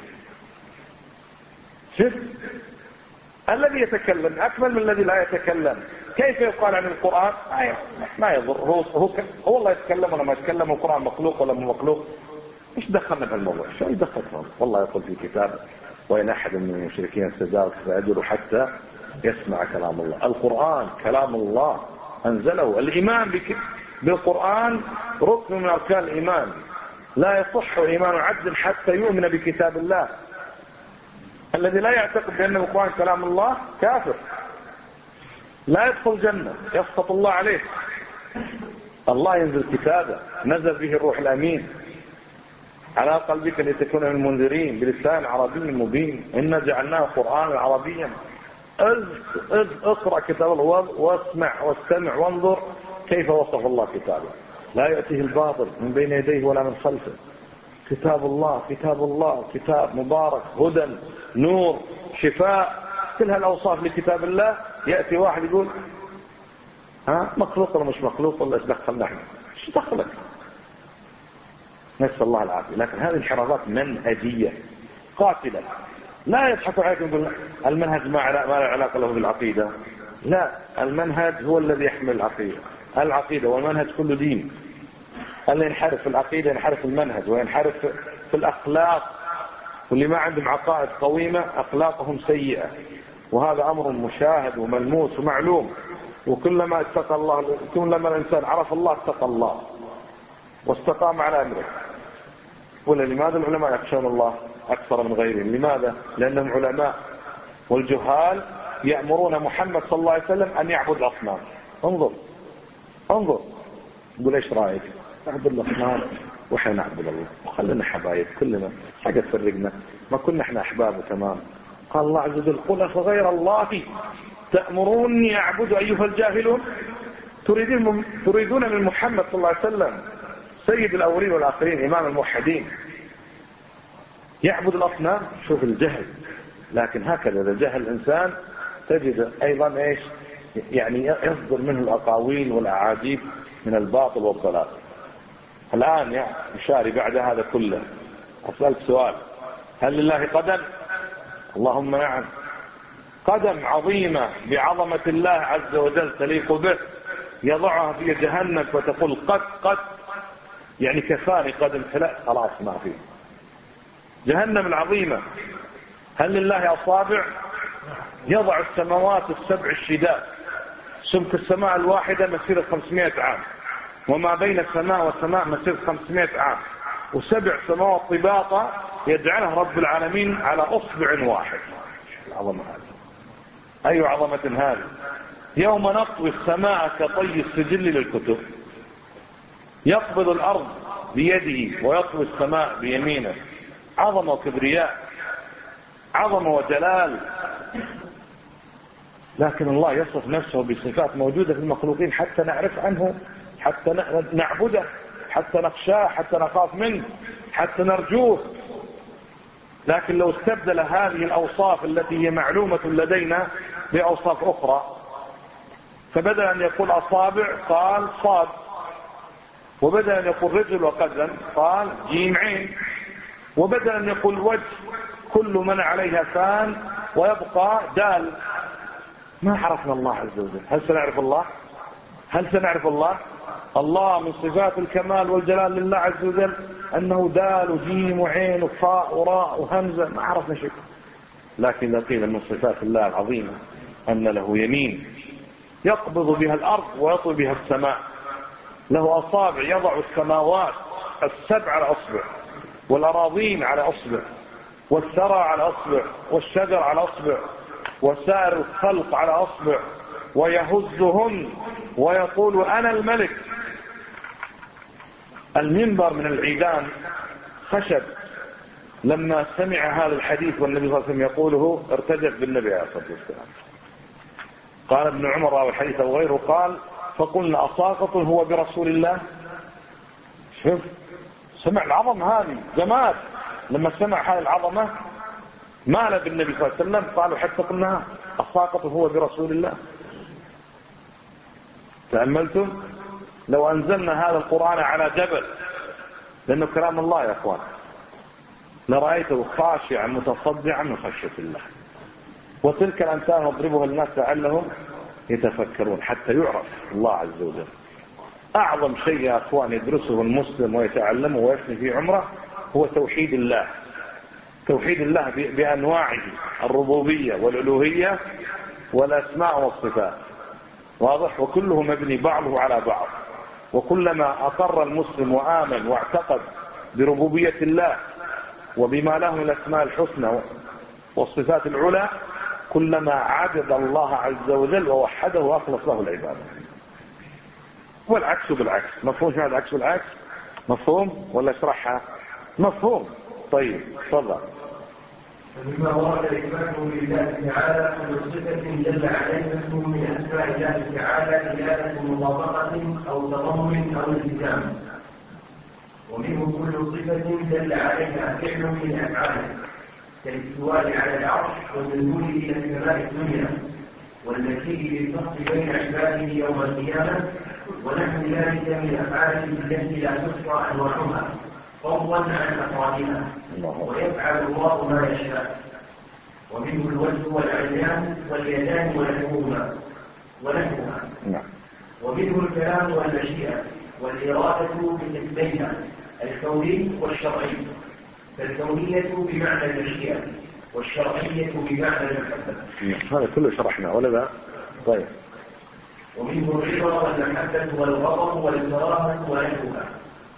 S1: شفت؟ الذي يتكلم أكمل من الذي لا يتكلم. كيف يقال عن القرآن؟ ما يضر، هو هو هو الله يتكلم ولا ما يتكلم، القرآن مخلوق ولا مو مخلوق؟ ايش دخلنا في الموضوع؟ شو يدخل فيه؟ والله يقول في كتاب وإن أحد من المشركين استجارك فأجره حتى يسمع كلام الله. القرآن كلام الله أنزله. الإيمان بك... بالقرآن ركن من أركان الإيمان. لا يصح إيمان عبد حتى يؤمن بكتاب الله. الذي لا يعتقد بأن القرآن كلام الله كافر، لا يدخل الجنة، يسخط الله عليه. الله ينزل كتابه نزل به الروح الأمين على قلبك لتكون من المنذرين بلسان عربي مبين إنا جعلناه قرآنا عربيا. اقرأ كتاب الله واسمع واستمع وانظر كيف وصف الله كتابه. لا يأتيه الباطل من بين يديه ولا من خلفه. كتاب الله كتاب الله كتاب مبارك هدى نور شفاء، كل هالأوصاف لكتاب الله. يأتي واحد يقول ها مخلوق ولا مش مخلوق ولا ايش دخلنا احنا؟ ايش دخلك؟ نسأل الله العافية. لكن هذه انحرافات منهجية قاتلة. لا يضحك عليكم يقول المنهج ما له علاقة له بالعقيدة. لا، المنهج هو الذي يحمل العقيدة. العقيدة والمنهج كله دين. اللي ينحرف في العقيدة ينحرف في المنهج وينحرف في الأخلاق، واللي ما عندهم عقائد قويمة أخلاقهم سيئة، وهذا أمر مشاهد وملموس ومعلوم. وكلما اتقى الله كلما الإنسان عرف الله اتقى الله. واستقام على أمره. ولا لماذا العلماء يخشون الله أكثر من غيرهم؟ لماذا؟ لأنهم علماء، والجهال يأمرون محمد صلى الله عليه وسلم أن يعبد الأصنام. انظر انظر قل ايش رايك؟ نعبد الاصنام واحنا نعبد الله، وخلنا حبايب كلنا، حاجه تفرقنا؟ ما كنا احنا احباب تمام. قال الله عز وجل قل أفغير الله تأمروني أعبد أيها الجاهلون. تريدون تريدون من محمد صلى الله عليه وسلم سيد الأولين والآخرين إمام الموحدين يعبد الأصنام؟ شوف الجهل. لكن هكذا إذا جهل الإنسان تجد أيضا إيش يعني يصدر منه الأقاويل والأعاجيب من الباطل والضلال. الآن يا مشاري بعد هذا كله أسألك سؤال، هل لله قدم؟ اللهم نعم، قدم عظيمة بعظمة الله عز وجل تليق به، يضعها في جهنم فتقول قد قد يعني كفاني قدم، لا خلاص ما فيه. جهنم العظيمة هل لله أصابع؟ يضع السماوات السبع الشداد، سمك السماء الواحدة مسيرة خمسمائة عام، وما بين السماء والسماء مسيرة خمسمائة عام، وسبع سماوات طباقة يجعلها رب العالمين على أصبع واحد. العظمة هذه أي عظمة هذه؟ يوم نطوي السماء كطي السجل للكتب، يقبض الأرض بيده ويطوي السماء بيمينه. عظمة وكبرياء، عظمة وجلال. لكن الله يصف نفسه بصفات موجودة في المخلوقين حتى نعرف عنه، حتى نعبده، حتى نخشاه، حتى نخاف منه، حتى نرجوه. لكن لو استبدل هذه الأوصاف التي هي معلومة لدينا بأوصاف أخرى، فبدل أن يقول أصابع قال صاد، وبدل أن يقول رجل وقدم قال جيم عين، وبدل أن يقول وجه كل من عليها فان ويبقى دال. ما عرفنا الله عز وجل. هل سنعرف الله؟ هل سنعرف الله؟ الله من صفات الكمال والجلال لله عز وجل أنه دال وجيم وعين وفاء وراء وهمزة، ما عرفنا شيء. لكن إذا قيل من صفات الله العظيمة أن له يمين يقبض بها الأرض ويطوي بها السماء، له أصابع يضع السماوات السبع على أصبع، والأراضين على أصبع، والثرى على أصبع، والشجر على أصبع، وسائر الخلق على أصبع، ويهزهن ويقول أنا الملك. المنبر من العيدان خشب، لما سمع هذا الحديث والنبي صلى الله عليه وسلم يقوله ارتجف بالنبي عليه الصلاة والسلام. قال ابن عمر راوي الحديث وغيره قال فقلنا أساقط هو برسول الله؟ شوف سمع العظمة هذه جماد، لما سمع هذه العظمة مال بالنبي صلى الله عليه وسلم، قالوا حتى قلنا أساقط هو برسول الله. تأملتم؟ لو أنزلنا هذا القرآن على جبل، لأنه كلام الله يا أخوان، لرأيته خاشعا متصدعا من خشية الله. وتلك الأمثال نضربها الناس لعلهم يتفكرون حتى يعرف الله عز وجل. أعظم شيء يا أخوان يدرسه المسلم ويتعلمه ويفني في عمره هو توحيد الله، توحيد الله بأنواعه، الربوبية والألوهية والأسماء والصفات. واضح؟ وكله مبني بعضه على بعض. وكلما أقر المسلم وآمن واعتقد بربوبية الله وبما له من الأسماء الحسنى والصفات العلى، كلما عبد الله عز وجل ووحده وأخلص له العبادة. والعكس بالعكس. مفهوم هذا العكس بالعكس؟ مفهوم ولا اشرحها؟ مفهوم. طيب تفضل.
S2: مما ورد إثباته لله تعالى كل صفة دل عليها اسم من أسماء الله تعالى دلالة مطابقة أو تضمن أو التزام، ومنه كل صفة دل عليها فعل من أفعاله كالاستواء على العرش والنزول إلى السماء الدنيا والمشي للفصل بين عباده يوم القيامة ونحو ذلك من أفعاله التي لا تحصى أنواعها فضلا عن أفرادها، ويفعل الله ما يشاء. ومنه الوجه والعيان واليدان ونحوهما ونحوها. ومنه الكلام والمشيئة والإرادة بقسميها الكوني والشرعي، فالكونية بمعنى المشيئة والشرعية بمعنى المحبة.
S1: هذا كله شرحنا ولا لا؟ طيب.
S2: ومنه الرضا والمحبة والغضب والكراهة ونحوها.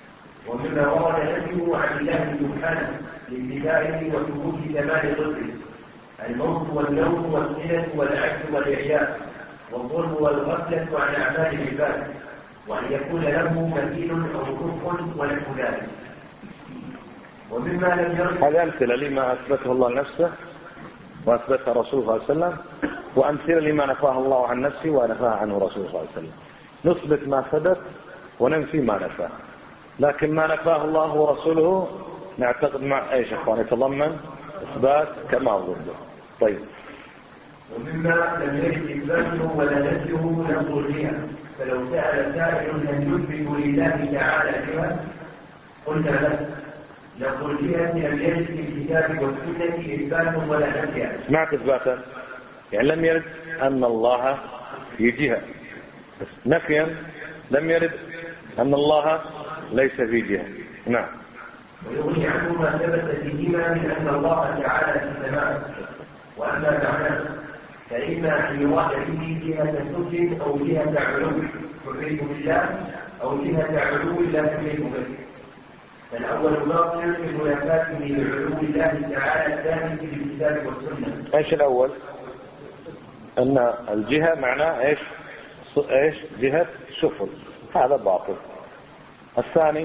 S2: ومما ورد نفيه عن الله سبحانه لاتباعه وثبوت كمال قدره الموت والنوم والسنة والعجز والإعياء والظلم والغفلة عن أعمال العباد وأن يكون له مثيل أو كفر ونحو ذلك. ومما لم يرد
S1: هذه أمثلة لما أثبته الله لنفسه وأثبتها رسوله صلى الله عليه وسلم، وأمثلة لما نفاه الله عن نفسه ونفاه عنه رسوله صلى الله عليه وسلم. نثبت ما ثبت وننفي ما نفاه، لكن ما نفاه الله ورسوله نعتقد مع ايش اخوان يتضمن اثبات كما ضده. طيب.
S2: ومما لم يجد اثباته ولا نفيه لفظ الجهه، فلو سال سائل هل يثبت لله تعالى جهه قلنا له لفظ الجهه لم يجد في الكتاب والسنه اثبات ولا نفي.
S1: سمعت اثباتا يعني لم يرد ان الله في جهه، نفيا لم يرد ان الله ليس في جهه. نعم.
S2: ويغني عنه ما ثبت فيهما من ان الله تعالى في السماء، واما معناه فاما ان يراد به جهه سفل او جهه علو تحيط بالله او جهه علو لا تحيط به. فالاول باطل في منافاته لعلو الله تعالى الثابت في الكتاب والسنه.
S1: ايش الاول؟ ان الجهه معناه ايش؟ ايش؟ جهه سفل، هذا باطل. الثاني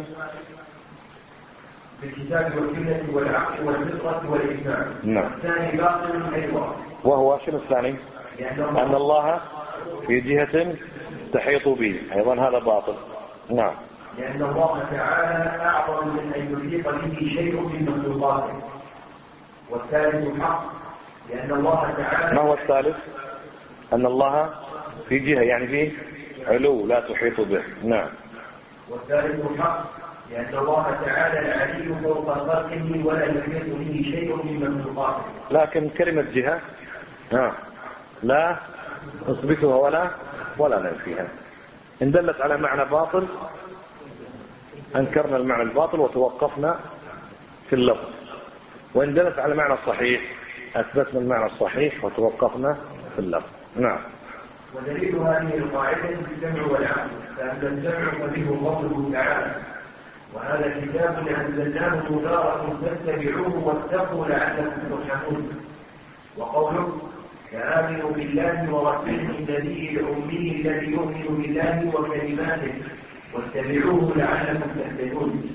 S2: في الكتاب والسنة والعقل والفطرة والإجماع.
S1: نعم.
S2: الثاني باطل أيضا.
S1: وهو شنو الثاني؟ أن الله في جهة تحيط به، أيضا هذا باطل. نعم.
S2: لأن الله تعالى أعظم من أن يحيط به شيء من مخلوقاته. والثالث حق، لأن الله تعالى.
S1: ما هو الثالث؟ أن الله في جهة يعني فيه علو لا تحيط به. نعم.
S2: والثالث حق، لأن الله تعالى العلي فوق خلقه ولا يحيط به شيء من مخلوقاته.
S1: لكن كلمة جهة ها لا نثبتها ولا ولا ننفيها. إن دلت على معنى باطل أنكرنا المعنى الباطل وتوقفنا في اللفظ، وإن دلت على معنى صحيح أثبتنا المعنى الصحيح وتوقفنا في اللفظ. نعم.
S2: ودليل هذه القاعدة الجمع والعقل، فأن الجمع فمنه قوله تعالى وهذا كتاب أنزلناه مبارك فاتبعوه واتقوا لعلكم ترحمون. وقوله فآمنوا بالله ورسوله النبي الأمي الذي يؤمن بالله وكلماته واتبعوه لعلكم تهتدون.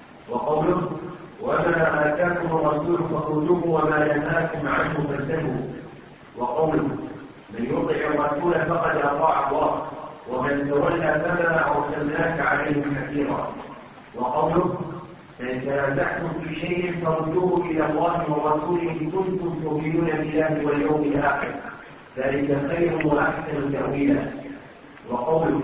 S2: وقوله وما آتاكم الرسول فخذوه وما نهاكم عنه فانتهوا. وقوله من يطع الرسول فقد أطاع الله ومن تولى فما أرسلناك عليهم حفيظا. وقوله فإن تنازعتم في شيء فردوه إلى الله والرسول إن كنتم تؤمنون بالله واليوم الآخر ذلك خير وأحسن تأويلا. وقوله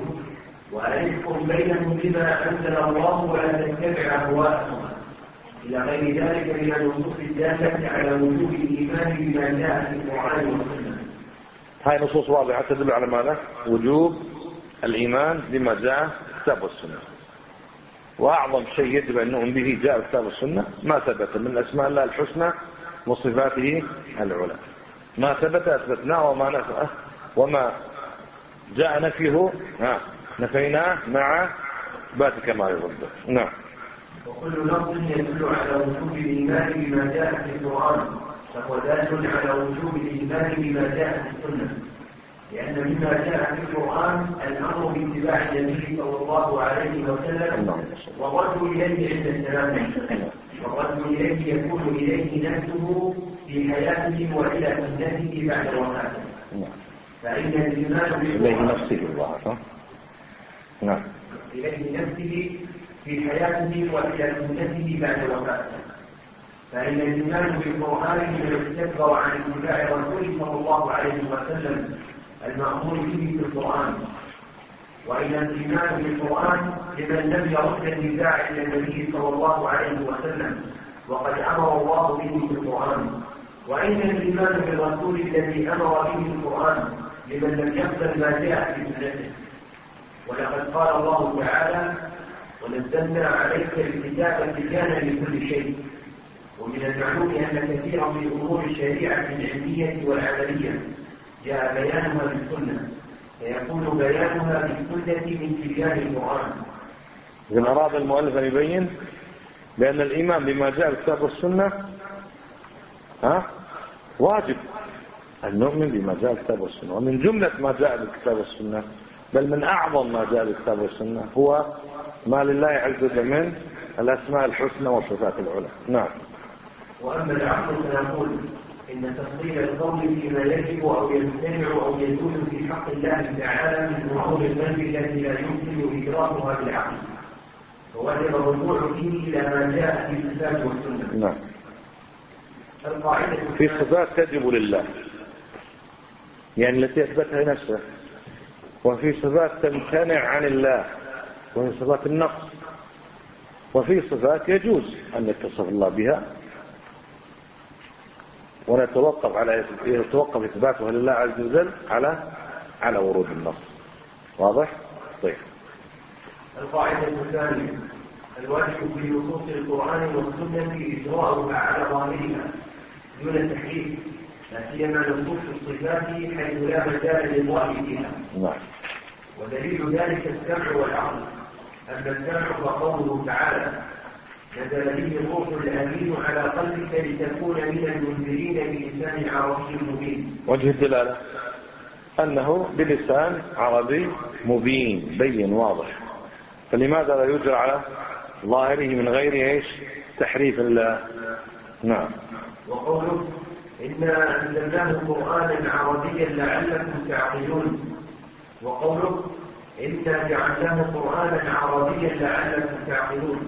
S2: وألحكم بينهم بما أنزل الله ولا تتبع أهواءهم إلى غير ذلك من النصوص الدالة على وجوب الإيمان بما جاء في القرآن والسنة.
S1: هاي نصوص واضحة تدل على ماذا؟ وجوب الإيمان بما جاء في الكتاب والسنة. وأعظم شيء يجب أن نؤمن به جاء في الكتاب والسنة ما ثبت من أسماء الله الحسنى وصفاته العلى. ما ثبت أثبتناه وما نفى وما جاء نفيه ها نفيناه مع إثبات كما يرد. نعم.
S2: وكل لفظ يدل على وجوب الإيمان بما جاء في القرآن فهو دال على وجوب الإيمان بما جاء في السنة، لأن مما جاء في القرآن الأمر باتباع النبي صلى الله عليه وسلم والرد إليه عند التنازع، والرد إليه يكون إليه نفسه في حياته وإلى سنته بعد وفاته. فإن الإيمان
S1: إليه نفسه الله نعم
S2: إليه نفسه في حياته وإلى سنته بعد وفاته. فإن الإيمان بالقرآن من استكبر عن اتباع الرسول صلى الله عليه وسلم المأمور به في القرآن، وإن الإيمان بالقرآن لمن لم يرد النزاع إلى النبي صلى الله عليه وسلم وقد أمر الله به في القرآن، وإن الإيمان بالرسول الذي أمر به في القرآن لمن لم يقبل ما جاء في سنته. ولقد قال الله تعالى ونزلنا عليك الكتاب تبيانا لكل شيء. ومن المعلوم أن كثيرا من أمور الشريعة العلمية والعملية جاء بيانها بالسنة، فيكون بيانها بالسنة من تبيان القرآن.
S1: إذن أراد المؤلف أن يبين بأن الإيمان بما جاء بالكتاب والسنة ها واجب أن نؤمن بما جاء بالكتاب والسنة. ومن جملة ما جاء بالكتاب والسنة بل من أعظم ما جاء بالكتاب والسنة هو ما لله عز وجل من الأسماء الحسنى والصفات العلى. نعم.
S2: وأما العقل فنقول إن تفصيل القول فيما يجب أو يمتنع أو يجوز في حق الله تعالى من أمور القلب التي لا يمكن إدراكها بالعقل، ووجب الرجوع فيه إلى ما جاء في الكتاب والسنة.
S1: نعم. في صفات تجب لله يعني التي أثبتها نفسه، وفي صفات تمتنع عن الله وهي صفات النقص، وفي صفات يجوز أن يتصف الله بها ونتوقف على يتوقف إثباتها لله عز وجل على على ورود النص. واضح؟ طيب.
S2: القاعدة الثانية: الواجب في نصوص القرآن والسنة إجراؤها على ظاهرها دون التحريف، لا سيما نصوص الصفات حيث لا مجال للرأي فيها.
S1: نعم.
S2: ودليل ذلك السمع والعقل. أما السمع فقوله تعالى: نزل به الروح الأمين على قلبك لتكون من المنذرين بلسان عربي مبين.
S1: وجه الدلالة أنه بلسان عربي مبين بين واضح، فلماذا لا يجرى على ظاهره من غير ايش تحريف الله؟ نعم.
S2: وقوله: إنا أنزلناه قرآنا عربيا لعلكم تعقلون. وقوله: إنا جعلناه قرآنا عربيا لعلكم تعقلون.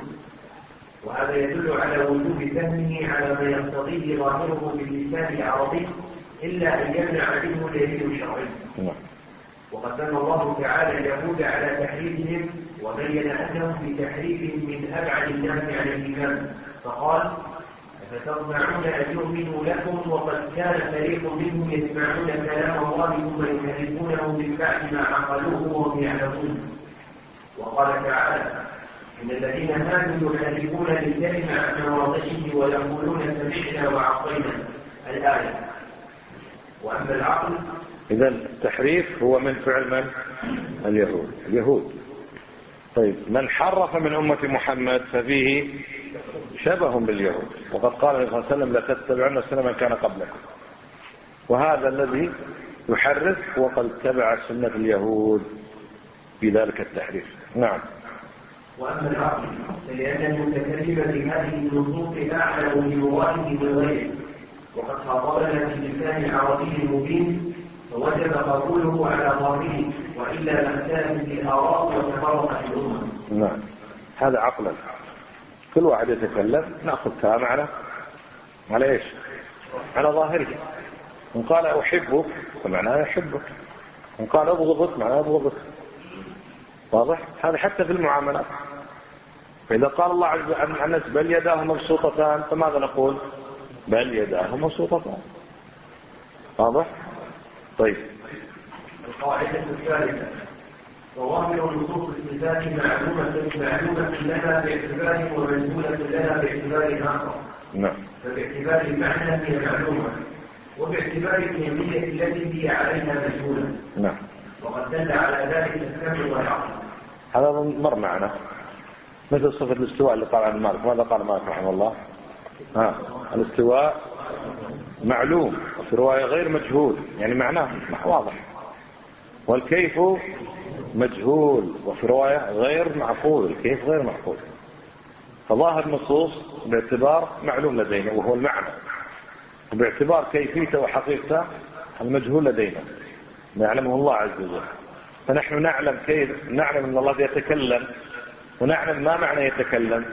S2: وهذا يدل على وجوب فهمه على ما يقتضيه ظاهره باللسان العربي إلا أن يمنع منه دليل شرعي. وقد ذم الله تعالى اليهود على تحريفهم وبين أنهم بتحريفهم من أبعد الناس عن الإيمان، فقال: أفتطمعون أن يؤمنوا لكم وقد كان فريق منهم يسمعون كلام الله ثم يحرفونه من بعد ما عقلوه وهم يعلمون. وقال تعالى: إن الذين هادوا يحرفون الكلم عن مواضعه ويقولون سمعنا وعصينا. الآية. وأما العقل،
S1: إذا التحريف هو من فعل من؟ اليهود. اليهود. طيب، من حرف من أمة محمد ففيه شبه باليهود، وقد قال النبي صلى الله عليه وسلم: لا تتبعن سنن من كان قبلكم. وهذا الذي يحرف وقد اتبع سنة اليهود في ذلك التحريف. نعم.
S2: وأما العقل فلأن المتكلم بهذه النصوص أعلم بمراده من غيره، وقد خاطبنا في لسان عربي مبين، فوجب قبوله على ظاهره، وإلا لاختلفت الآراء وتفرقت الأمة.
S1: نعم. هذا عقلا، كل واحد يتكلم نأخذ كلام على على إيش؟ على ظاهره. إن قال أحبك فمعناه يحبك، إن قال أبغضك معناه أبغضك. واضح؟ هذا حتى في المعاملات. فإذا قال الله عز وجل عن الناس بل يداه مبسوطتان، فماذا نقول؟ بل يداه مبسوطتان. واضح؟ طيب.
S2: القاعدة الثالثة: ظواهر نصوص الصفات معلومة معلومة لنا باعتبار ومجهولة لنا باعتبار آخر.
S1: نعم.
S2: فباعتبار المعنى هي معلومة، وباعتبار الكيفية التي هي عليها مجهولة.
S1: نعم.
S2: وقد دل على ذلك السمع والعقل.
S1: هذا مر معنا مثل صفة الاستواء اللي قال عن مالك. ماذا قال مالك رحمه الله؟ ها الاستواء معلوم، وفي رواية غير مجهول، يعني معناه واضح. والكيف مجهول، وفي رواية غير معقول، الكيف غير معقول. فظاهر النصوص باعتبار معلوم لدينا وهو المعنى، وباعتبار كيفيته وحقيقته المجهول لدينا ما يعلمه الله عز وجل. فنحن نعلم كيف، نعلم ان الله يتكلم، ونعلم ما معنى يتكلم.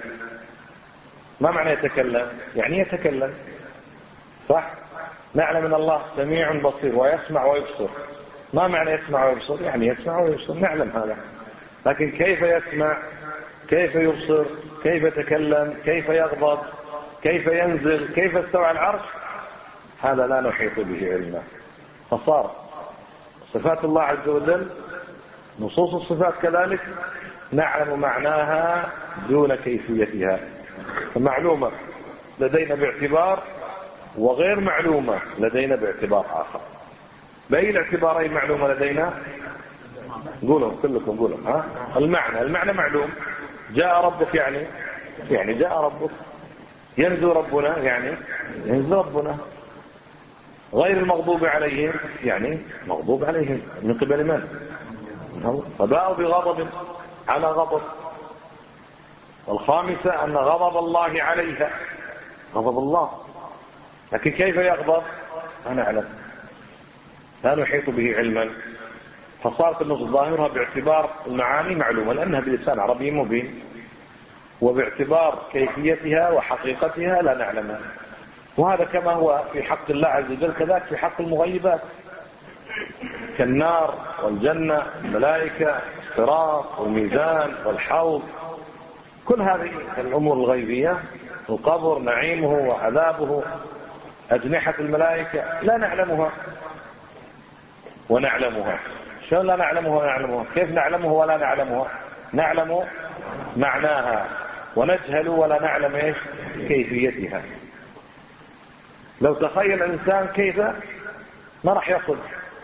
S1: ما معنى يتكلم؟ يعني يتكلم، صح؟ نعلم ان الله سميع بصير ويسمع ويبصر. ما معنى يسمع ويبصر؟ يعني يسمع ويبصر، نعلم هذا. لكن كيف يسمع، كيف يبصر، كيف يتكلم، كيف يغضب، كيف ينزل، كيف استوى على العرش، هذا لا نحيط به علما. فصار صفات الله عز وجل، نصوص الصفات كذلك نعلم معناها دون كيفيتها، فمعلومة لدينا باعتبار وغير معلومة لدينا باعتبار آخر. بأي الاعتبارين معلومة لدينا؟ قولوا كلكم قولوا. ها؟ المعنى المعنى معلوم جاء ربك يعني يعني جاء ربك. ينزل ربنا يعني ينزل ربنا. غير المغضوب عليهم يعني مغضوب عليهم من قبل من؟ فباءوا بغضب على غضب. والخامسة أن غضب الله عليها، غضب الله، لكن كيف يغضب؟ أنا أعلم، لا نحيط به علما، فصارت النص ظاهرها باعتبار المعاني معلومة لأنها بلسان عربي مبين، وباعتبار كيفيتها وحقيقتها لا نعلمها. وهذا كما هو في حق الله عز وجل كذلك في حق المغيبات كالنار والجنة، الملائكة، الصراط والميزان والحوض، كل هذه الأمور الغيبية، القبر نعيمه وعذابه، أجنحة الملائكة لا نعلمها ونعلمها. شلون لا نعلمها ونعلمها؟ كيف نعلمها ولا نعلمها؟ نعلم معناها ونجهل ولا نعلم ايش كيفيتها. لو تخيل الإنسان كيف ما راح يصل.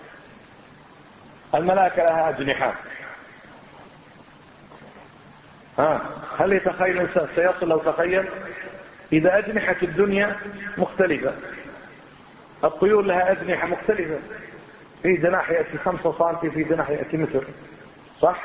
S1: الملائكة لها أجنحة، ها هل يتخيل الإنسان سيصل لو تخيل؟ إذا أجنحة الدنيا مختلفة، الطيور لها أجنحة مختلفة، في جناح يأتي خمسة سنتي، في جناح يأتي متر، صح؟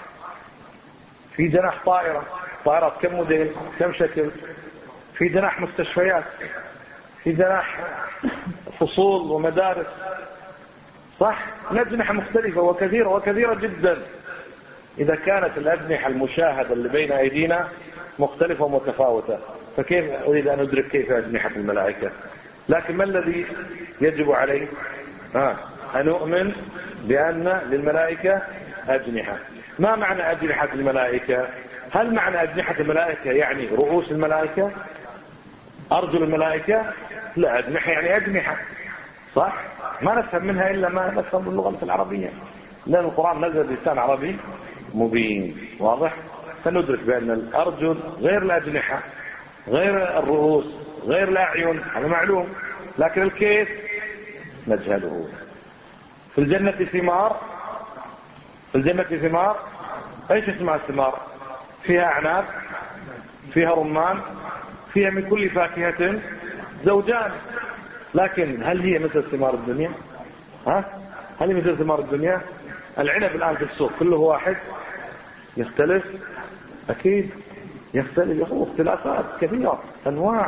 S1: في جناح طائرة، طائرات كم موديل كم شكل، في جناح مستشفيات، في جناح فصول ومدارس، صح؟ الأجنحة مختلفة وكثيرة وكثيرة جدا. إذا كانت الأجنحة المشاهدة اللي بين أيدينا مختلفة ومتفاوتة، فكيف أريد أن أدرك كيف أجنحة الملائكة؟ لكن ما الذي يجب عليه؟ آه. أن نؤمن بأن للملائكة أجنحة. ما معنى أجنحة الملائكة؟ هل معنى أجنحة الملائكة يعني رؤوس الملائكة؟ أرجل الملائكة؟ لا، أجنحة يعني أجنحة، صح؟ ما نفهم منها إلا ما نفهم باللغة العربية، لأن القرآن نزل بلسان عربي مبين واضح، فندرك بأن الأرجل غير الأجنحة، غير الرؤوس، غير الأعين، هذا معلوم، لكن الكيف نجهله. في الجنة ثمار، في الجنة ثمار، ايش اسمها الثمار؟ فيها أعناب، فيها رمان، فيها من كل فاكهة زوجان، لكن هل هي مثل ثمار الدنيا؟ ها؟ هل هي مثل ثمار الدنيا؟ العنب الآن في السوق كله واحد؟ يختلف؟ أكيد يختلف، يخوف اختلافات كثيرة أنواع.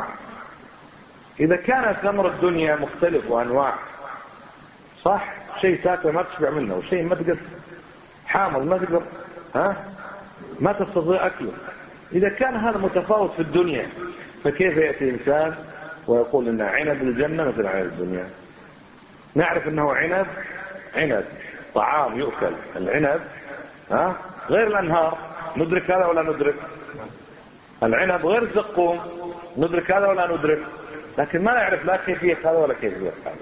S1: إذا كانت ثمر الدنيا مختلف وأنواع، صح؟ شيء تاكل ما تشبع منه، وشيء ما تقدر حامل ما تقدر ها ما تستطيع أكله. إذا كان هذا متفاوت في الدنيا، فكيف يأتي إنسان ويقول إن عنب الجنة مثل عنب الدنيا؟ نعرف أنه عنب، ندرك طعام يؤكل، العنب ها غير الأنهار، ندرك هذا ولا ندرك؟ العنب غير الزقوم، ندرك هذا ولا ندرك؟ لكن ما نعرف لا كيفية هذا ولا كيفية هذا.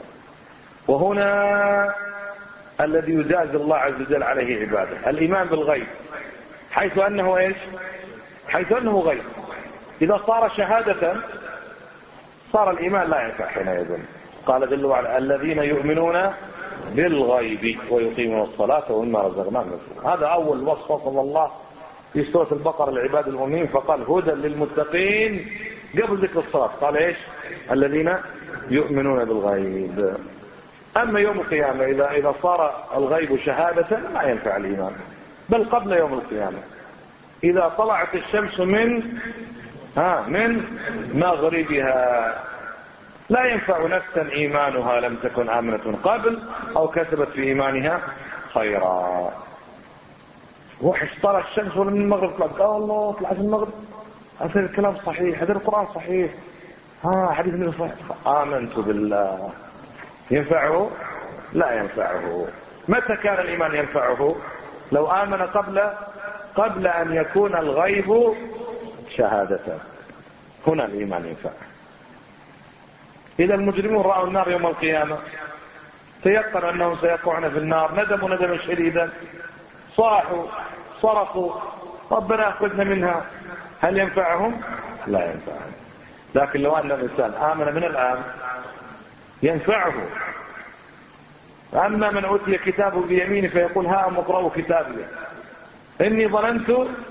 S1: وهنا الذي يجازي الله عز وجل عليه عباده الإيمان بالغيب، حيث أنه إيش؟ حيث أنه غيب. إذا صار شهادة صار الإيمان لا ينفع حينئذ. قال جل وعلا الذين يؤمنون بالغيب ويقيمون الصلاة ومما رزقناهم ينفقون. هذا أول وصف وصف الله في سورة البقرة لعباد المؤمنين، فقال هدى للمتقين قبل ذكر الصلاة قال إيش؟ الذين يؤمنون بالغيب. أما يوم القيامة إذا إذا صار الغيب شهادة لا ينفع الإيمان، بل قبل يوم القيامة إذا طلعت الشمس من ها من مغربها لا ينفع نفسا إيمانها لم تكن آمنة قبل أو كسبت في إيمانها خيرا. روح اشترى الشمس من المغرب طلعت، قال الله طلعت من المغرب، هذا الكلام صحيح، هذا القرآن صحيح، ها حديث من صحيح، آمنت بالله. ينفعه؟ لا ينفعه. متى كان الإيمان ينفعه؟ لو آمن قبل قبل أن يكون الغيب شهادة، هنا الإيمان ينفع. إذا المجرمون رأوا النار يوم القيامة تيقنوا أنهم سيقعون في النار، ندموا ندما شديدا، صاحوا صرخوا ربنا أخرجنا منها، هل ينفعهم؟ لا ينفعهم. لكن لو أن الإنسان آمن من الآن ينفعه. أما من أوتي كتابه بيمينه فيقول ها أم اقرأوا كتابي إني ظننت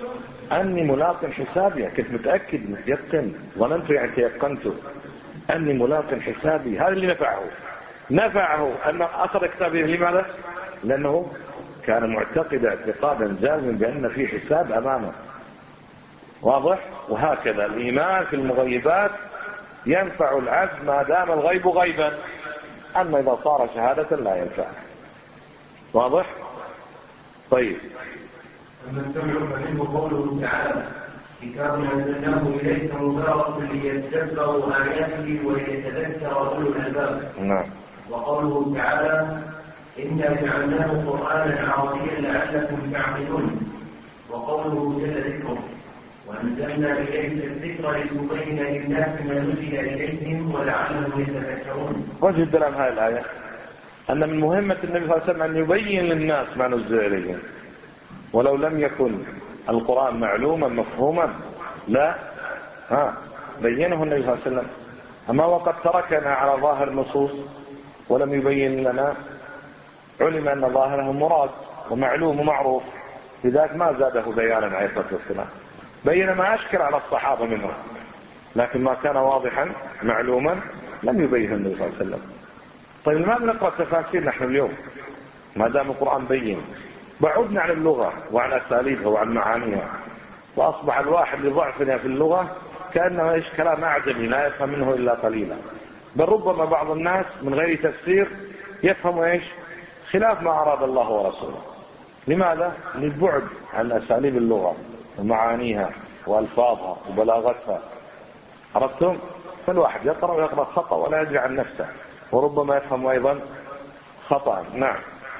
S1: أني ملاق حسابي، كنت متأكد متيقن، ظننت يعني تيقنت أني ملاق حسابي. هذا اللي نفعه نفعه أن أخذ كتابه. لماذا؟ لأنه كان معتقد اعتقادا جازما بأن في حساب أمامه. واضح؟ وهكذا الإيمان في المغيبات ينفع العبد ما دام الغيب غيبا، أما إذا صار شهادة لا ينفع. واضح؟ طيب.
S2: أما سمعوا فمنه قوله تعالى: كتاب أنزلناه إليك مبارك ليتدبروا آياته وليتذكر أولو الألباب.
S1: نعم.
S2: وقوله تعالى: إنا جعلناه قرآنا عربيا لعلكم تعقلون. وقوله جل ذكره: وأنزلنا إليك الذكر لتبين للناس ما نزل إليهم ولعلهم يتذكرون.
S1: وجه الدلالة هذه الآية أن من مهمة النبي صلى الله عليه وسلم أن يبين للناس ما نزل إليهم، ولو لم يكن القرآن معلوما مفهوما لا ها بينه النبي صلى الله عليه وسلم. أما وقد تركنا على ظاهر النصوص ولم يبين لنا، علم أن ظاهره مراد ومعلوم ومعروف، لذلك ما زاده بيانا عليه الصلاة والسلام. بين ما أشكل على الصحابة منه، لكن ما كان واضحا معلوما لم يبينه النبي صلى الله عليه وسلم. طيب لماذا نقرأ تفاسير نحن اليوم ما دام القرآن بين؟ بعدنا عن اللغة وعن أساليبها وعن معانيها، وأصبح الواحد لضعفنا في اللغة كأنه إيش كلام أعجمي لا يفهم منه إلا قليلا، بل ربما بعض الناس من غير تفسير يفهم إيش خلاف ما أراد الله ورسوله. لماذا؟ للبعد عن أساليب اللغة ومعانيها وألفاظها وبلاغتها. عرفتم؟ فالواحد يقرأ ويقرأ خطأ ولا يدري عن نفسه، وربما يفهم أيضا خطأ. نعم.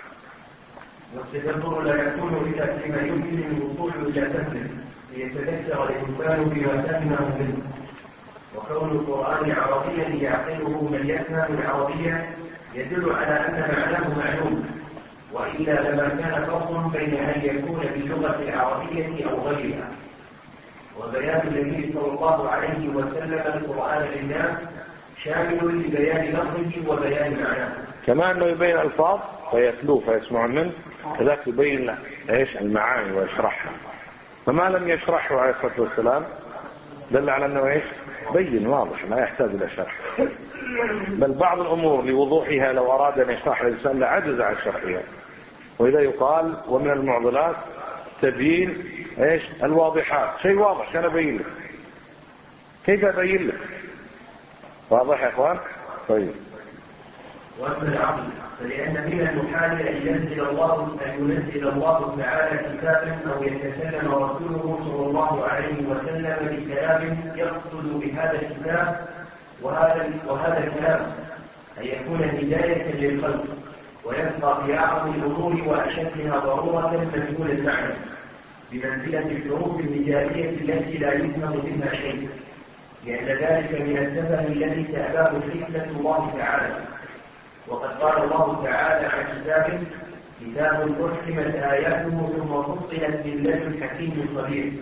S2: والتدبر لا يكون إلا فيما يمكن الوصول إلى فهمه ليتذكر الإنسان بما فهمه منه. وكون القرآن عربيا يعقله من يفهم العربية يدل على أن معناه معلوم، وإلا لما كان فرق بين أن يكون باللغة العربية أو غيرها. وبيان النبي صلى الله عليه وسلم القرآن للناس شامل لبيان لفظه وبيان معناه،
S1: كما أنه يبين الألفاظ فيتلوه فيسمعون منه، كذلك يبين ايش المعاني ويشرحها. فما لم يشرحه عليه الصلاة والسلام دل على أنه ايش بين واضح لا يحتاج إلى شرح، بل بعض الأمور لوضوحها لو أراد أن يشرح الإنسان لعجز عن شرحها. وإذا يقال ومن المعضلات تبيين ايش الواضحات، شيء واضح كان أبين لك، كيف أبين لك؟ واضح يا إخوان؟ طيب.
S2: وأما العقل فلأن من المحال أن ينزل الله أن ينزل الله تعالى كتابا أو يتكلم رسوله صلى الله عليه وسلم بكلام يقصد بهذا الكتاب وهذا وهذا الكلام أن يكون هداية للخلق، ويبقى في أعظم الأمور وأشدها ضرورة مجهول المعنى بمنزلة الحروف الهجائية التي لا يفهم منها شيء، لأن ذلك من السفه الذي تأباه حكمة الله تعالى. وقد قال الله تعالى عن كتابه: كتاب أحكمت آياته ثم فصلت من لدن حكيم خبير.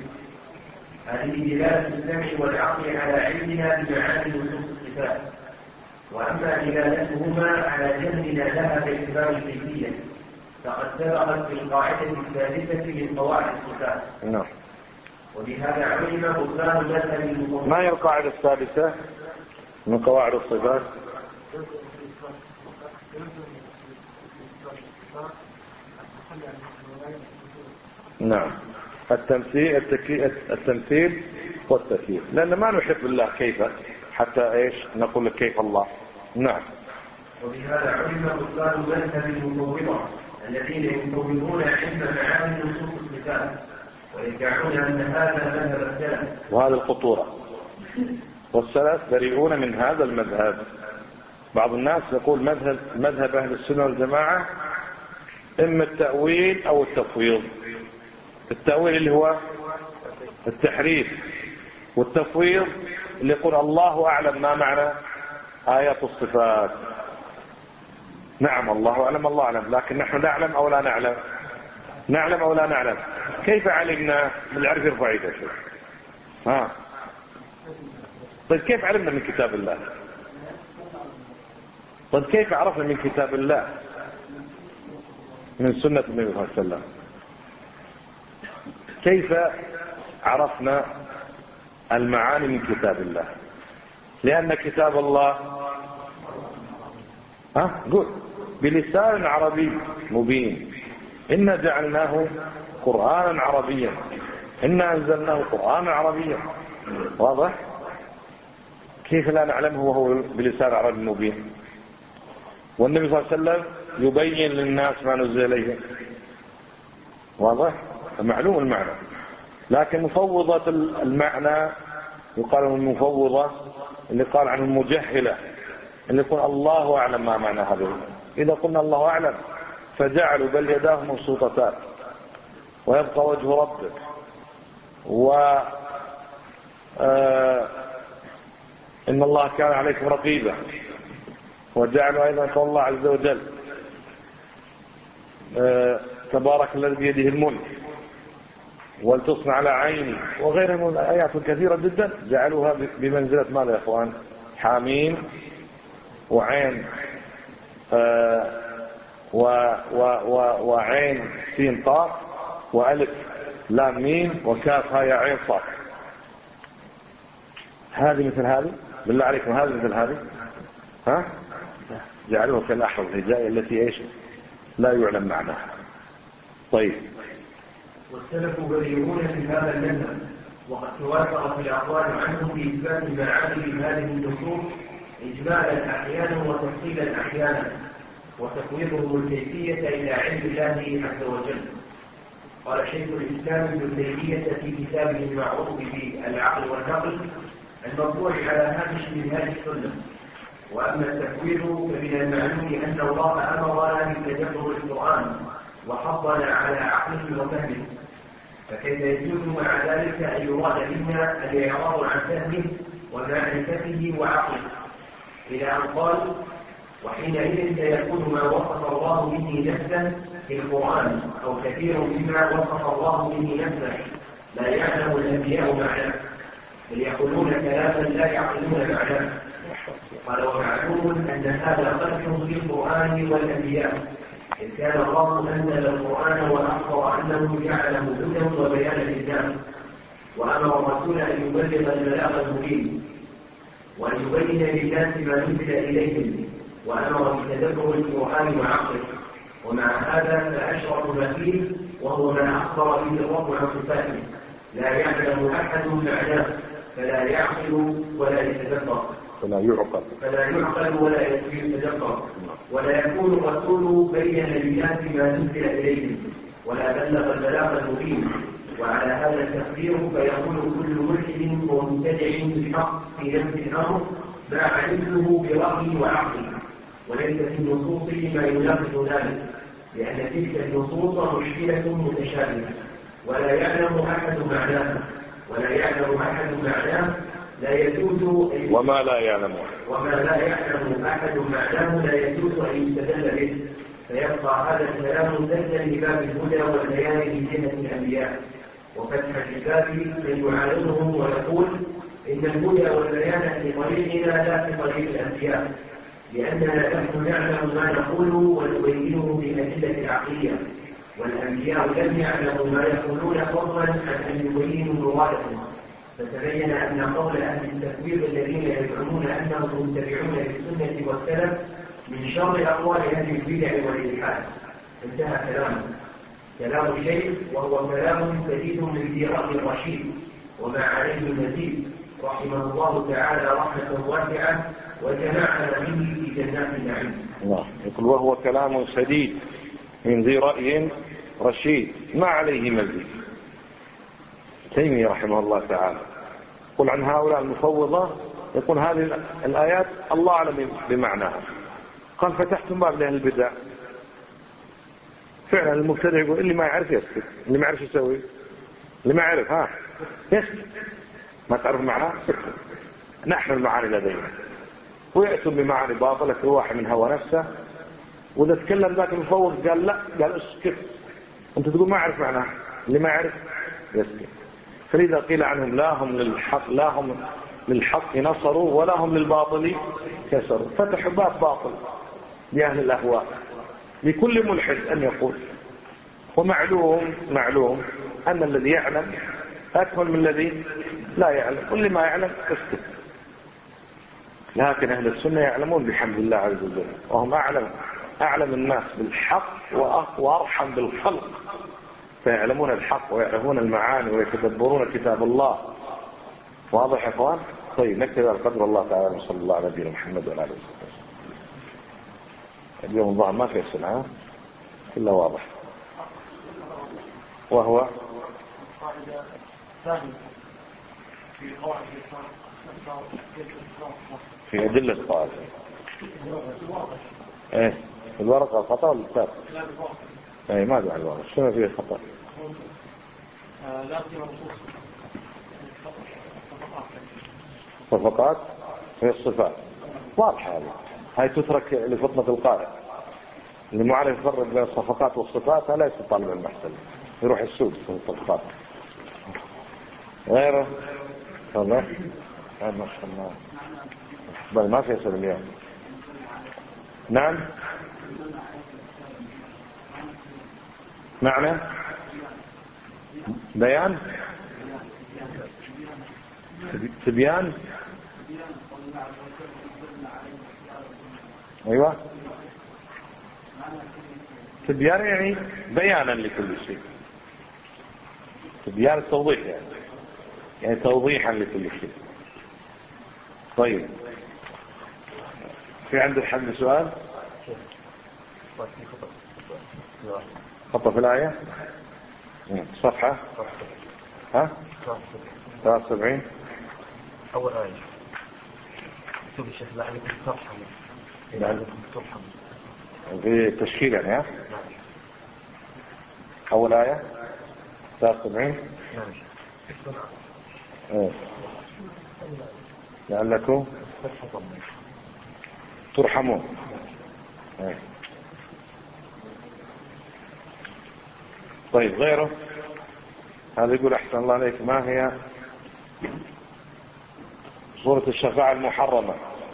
S2: هذه دلالة السمع والعقل على علمنا بمعاني نصوص الصفات، وأما دلالتهما على جهلنا لها باعتبار الكيفية فقد سبقت في القاعدة الثالثة من قواعد الصفات.
S1: نعم.
S2: وبهذا علم بطلان مذهب المصنف.
S1: ما هي القاعدة الثالثة من قواعد الصفات؟ نعم، التمثيل التمثيل والتكييف، لأن ما نحب الله كيف حتى ايش نقول لك كيف الله. نعم.
S2: وبهذا علم بطلان مذهب المفوضة الذين يفوضون علم معاني نصوص الصفات ويدعون أن هذا مذهب السلف.
S1: وهذا الخطورة، والسلف بريئون من هذا المذهب. بعض الناس يقول مذهب مذهب أهل السنة والجماعة إما التأويل أو التفويض. التأويل اللي هو التحريف، والتفويض اللي يقول الله أعلم ما معنى آيات الصفات. نعم الله أعلم الله أعلم، لكن نحن نعلم أو لا نعلم؟ نعلم أو لا نعلم؟ كيف علمنا؟ بالعرف يرفع يده شوي. ها طيب كيف علمنا من كتاب الله؟ طيب كيف عرفنا من كتاب الله من سنة النبي صلى الله عليه وسلم؟ كيف عرفنا المعاني من كتاب الله، لأن كتاب الله ها قول بلسان عربي مبين. إنا جعلناه قرآنا عربيا، إنا أنزلناه قرآنا عربيا. واضح؟ كيف لا نعلمه وهو بلسان عربي مبين؟ والنبي صلى الله عليه وسلم يبين للناس ما نزل إليهم. واضح؟ معلوم المعنى. لكن مفوضة المعنى يقال المفوضة اللي قال عن المجهلة اللي يقول الله أعلم ما معنى هذا. إذا قلنا الله أعلم فجعلوا بل يداه مبسوطتان ويبقى وجه ربك و آه إن الله كان عليكم رقيبا، وجعلوا أيضا قول الله عز وجل آه تبارك الذي بيده الملك ولتصنع على عيني وغيرها من الآيات كثيرة جدا جعلوها بمنزلة ماذا يا إخوان؟ حاميم وعين آه و و و وعين سين طاء وألف لام ميم وكاف هاء عين صاد. هذه مثل هذه بالله عليكم، هذه مثل هذه ها جعلوها كالأحرف الهجائية التي ايش لا يعلم معناها. طيب
S2: والسلف بريئون في هذا المذهب، وقد تواترت الأقوال عنهم في إثبات معاني هذه النصوص إجمالا أحيانا وتفصيلا أحيانا، وتفويضهم الكيفية إلى علم الله عز وجل. قال شيخ الإسلام ابن تيمية في كتابه المعروف بالعقل والنقل المطبوع على هامش منهاج السنة. وأما التفويض فمن المعلوم أن الله أمرنا بتدبر القرآن وحضنا على عقله وفهمه، فكيف يجوز مع ذلك أن يراد منا الإعراض عن فهمه ومعرفته وعقله، إلى أن قال وحينئذ سيكون ما وصف الله به نفسه في القرآن أو كثير مما وصف الله به نفسه لا يعلم الأنبياء معناه، بل يقولون كلاما لا يعقلون معناه. قال ومعلوم أن هذا قدح في القرآن والأنبياء، إذ كان الله أنزل القرآن وأخبر أنه جعله هدى وبيانا للناس، وأمر الرسول أن يبلغ البلاغ المبين وأن يبين للناس ما نزل إليهم، وأمر بتدبر القرآن وعقله. ومع هذا فأشرف ما فيه وهو ما أخبر به الرب عن صفاته لا يعلم أحد معناه، فلا يعقل ولا يتدبر
S1: فلا يعقل
S2: فلا يعقل ولا يتدبر ولا يكون الرسول بين للناس ما نزل إليهم ولا بلغ البلاغ المبين. وعلى هذا التقدير فيقول كل ملحد ومبتدع بالحق في نفس الأمر ما علمته برأيي وعقلي، وليس في النصوص ما يناقض ذلك، لأن تلك النصوص مشكلة متشابهة ولا يعلم أحد معناها ولا يعلم أحد معناه لا يجوز
S1: وما لا يعلم
S2: وما لا يعلم أحد معناه لا يجوز أن يستدل به، فيبقى هذا الكلام سدا لباب الهدى والبيان من جهة الأنبياء، وفتح الكتاب من يعارضهم ويقول إن الهدى والبيان في طريقنا لا في طريق الأنبياء، لأننا نحن نعلم ما نقول ونبينه بالأدلة العقلية، والأنبياء لم يعلموا ما يقولون فضلا عن أن يبينوا مرادهم. فتبين أن قول أهل التكوير الذين يزعمون أنهم متبعون للسنة والسلف من شر أقوال أهل البدع والإلحاد. انتهى كلامه. كلام الشيخ وهو كلام جديد من ذي رأي رشيد وما عليه المزيد رحمه الله تعالى رحمة واسعة وجمعنا منه في جنات النعيم.
S1: الله يقول وهو كلام سديد من ذي رأي رشيد ما عليه مزيد. تيمية رحمه الله تعالى يقول عن هؤلاء المفوضة يقول هذه الآيات الله أعلم بمعناها. قال فتحتم باب لأهل البدع. فعلا المبتدع يقول اللي ما يعرف يسكت، اللي ما يعرف يسوي، اللي ما يعرف ها يسكت، ما تعرف معناه سكت. نحن المعاني لدينا ويأتوا بمعاني باطلة كل واحد من هوى نفسه، وإذا تكلم ذاك المفوض قال لا قال اسكت، أنت تقول ما أعرف معناه، اللي ما يعرف يسكت. فلذا قيل عنهم لا هم للحق لا هم للحق نصروا ولا هم للباطل كسروا. فتحوا باب باطل لأهل الأهواء لكل ملحد أن يقول. ومعلوم معلوم أن الذي يعلم أكمل من الذي لا يعلم، واللي ما يعلم اسكت. لكن أهل السنة يعلمون بحمد الله عز وجل، وهم أعلم أعلم الناس بالحق وأرحم بالخلق، فيعلمون الحق ويعرفون المعاني ويتدبرون كتاب الله. واضح يا اخوان؟ طيب نكتب على قدر الله تعالى، صلى الله على نبينا محمد وعلى اله وصحبه. اليوم الظاهر ما في سنة كله واضح. وهو في أدلة الطائفة. ايه الورقة خطأ ولا الكتاب؟ ايه ما دعا الورقة، شنو فيه خطأ؟ صفقات هي الصفات واضحة هذه، هاي تترك لفطنة القارئ اللي ما عارف يفرق بين الصفقات والصفات، لا يستطيع طالب المحسن يروح السوق في الصفقات. غيره والله هذا ما شاء الله بل ما في يسأل اليوم. نعم معنى بيان تبيان. ايوه تبيان يعني بيانا لكل شيء، تبيان التوضيح يعني يعني توضيحا لكل شيء. طيب في عند الحد سؤال؟ خطأ في الآية صفحة ها ثلاثة وسبعين
S3: أول آية اكتب الشيخ لعلكم ترحموا لعلكم ترحموا
S1: في تشكيل يعني ها أول آية ثلاثة وسبعين ايه لعلكم ترحمون. ايه طيب غيره هذا يقول أحسن الله عليك، ما هي صورة الشفاعة المحرمة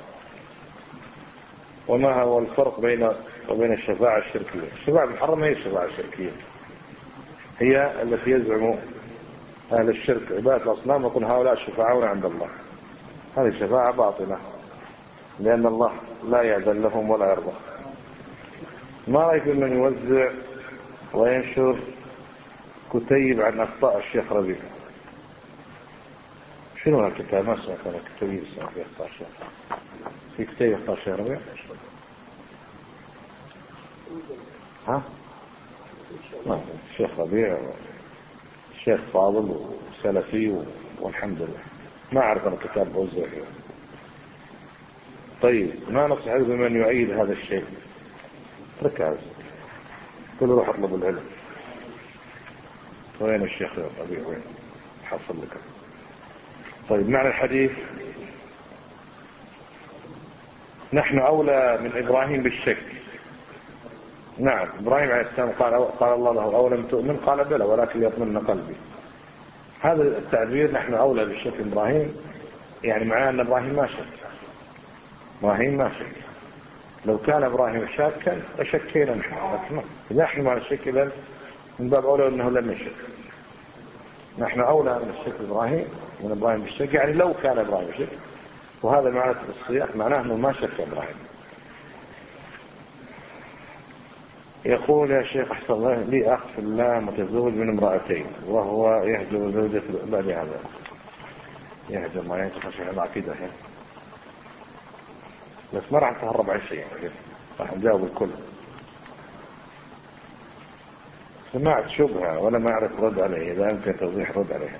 S1: وما هو الفرق بين وبين الشفاعة الشركية؟ الشفاعة المحرمة هي الشفاعة الشركية، هي التي يزعم أهل الشرك عبادة الأصنام يقول هؤلاء شفاعون عند الله. هذه الشفاعة باطلة لأن الله لا يأذن لهم ولا يرضى. ما رأيك من يوزع وينشر كتيب عن أخطاء الشيخ ربيع؟ شنو هالكتاب؟ ما سمعت أنا كتيب اسمه في أخطاء الشيخ، في كتيب أخطاء الشيخ ربيع؟ ها؟ ما الشيخ ربيع الشيخ فاضل وسلفي والحمد لله، ما أعرف أنا كتاب بوزع. طيب ما نصح بمن يؤيد هذا الشيء؟ اترك هذا، كل روح اطلب العلم. وين الشيخ ربيع وين؟ حصل لك. طيب معنى الحديث نحن أولى من إبراهيم بالشك. نعم إبراهيم عليه السلام قال قال الله له أولم تؤمن؟ قال بلى ولكن ليطمئن قلبي. هذا التعبير نحن أولى بالشك من إبراهيم يعني معناه أن إبراهيم ما شك. إبراهيم ما شك، لو كان إبراهيم شاكا لشكينا نحن، لكن إذا نحن ما نشك إذن من باب أولى أنه لم يشك. نحن أولى من الشك إبراهيم من إبراهيم بالشك، يعني لو كان إبراهيم شك، وهذا معنى السياق معناه أنه ما شك إبراهيم. يقول يا شيخ أحسن الله لي أخ في الله متزوج من امرأتين وهو يهجر زوجة بعد هذا يهجر ما ينتخش على العقيدة هنا، بس ما راح نتهرب عن شيء يعني راح نجاوب الكل. سمعت شبهة ولا ما أعرف رد عليه، إذا يمكن توضيح رد عليها.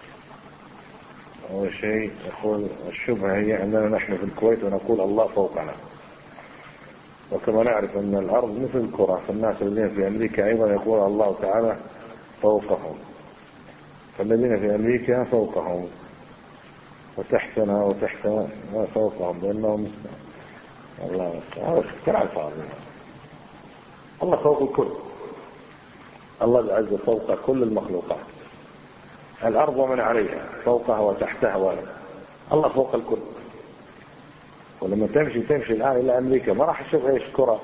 S1: أول شيء يقول الشبهة هي أننا نحن في الكويت ونقول الله فوقنا، وكما نعرف أن الأرض مثل الكرة، فالناس الذين في أمريكا أيضا يقول الله تعالى فوقهم، فالذين في أمريكا فوقهم وتحتنا وتحتنا فوقهم لأنهم الله هذا كلام فاضي. الله فوق الكل، الله عز فوق كل المخلوقات، الأرض ومن عليها فوقها وتحتها ولا الله فوق الكل. ولما تمشي تمشي الآن إلى أمريكا ما راح تشوف إيش كرة،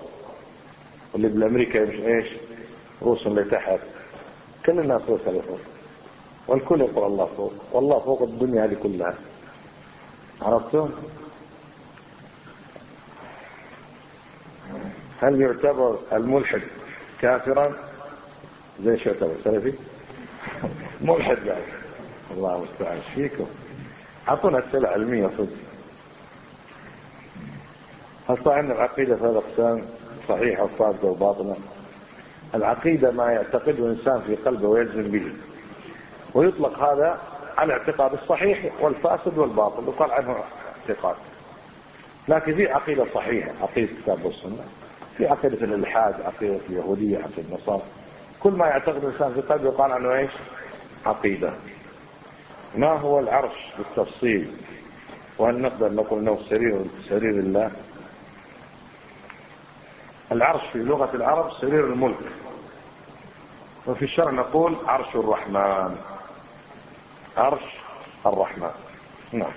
S1: واللي بالأمريكا يمشي إيش روس اللي تحت، كل الناس روس اللي فوق. والكل يقول الله فوق، والله فوق الدنيا هذه كلها. عرفتم؟ هل يعتبر الملحد كافرا زي شو يعتبر سلفي؟ ملحد يعني. الله المستعان فيكم. اعطونا اسئله علميه صدق. هل صحيح ان العقيده ثلاث اقسام صحيحه وفاسده وباطله؟ العقيده ما يعتقده الانسان في قلبه ويجزم به، ويطلق هذا على الاعتقاد الصحيح والفاسد والباطل يقال عنه اعتقاد. لكن في عقيده صحيحه، عقيده الكتاب والسنه، في عقيده الالحاد، عقيده اليهوديه، عقيده النصارى. كل ما يعتقد الانسان في قلبه يقال عنه ايش؟ عقيده. ما هو العرش بالتفصيل؟ وهل نقدر نقول انه سرير سرير الله؟ العرش في لغه العرب سرير الملك، وفي الشرع نقول عرش الرحمن. عرش الرحمن. نعم.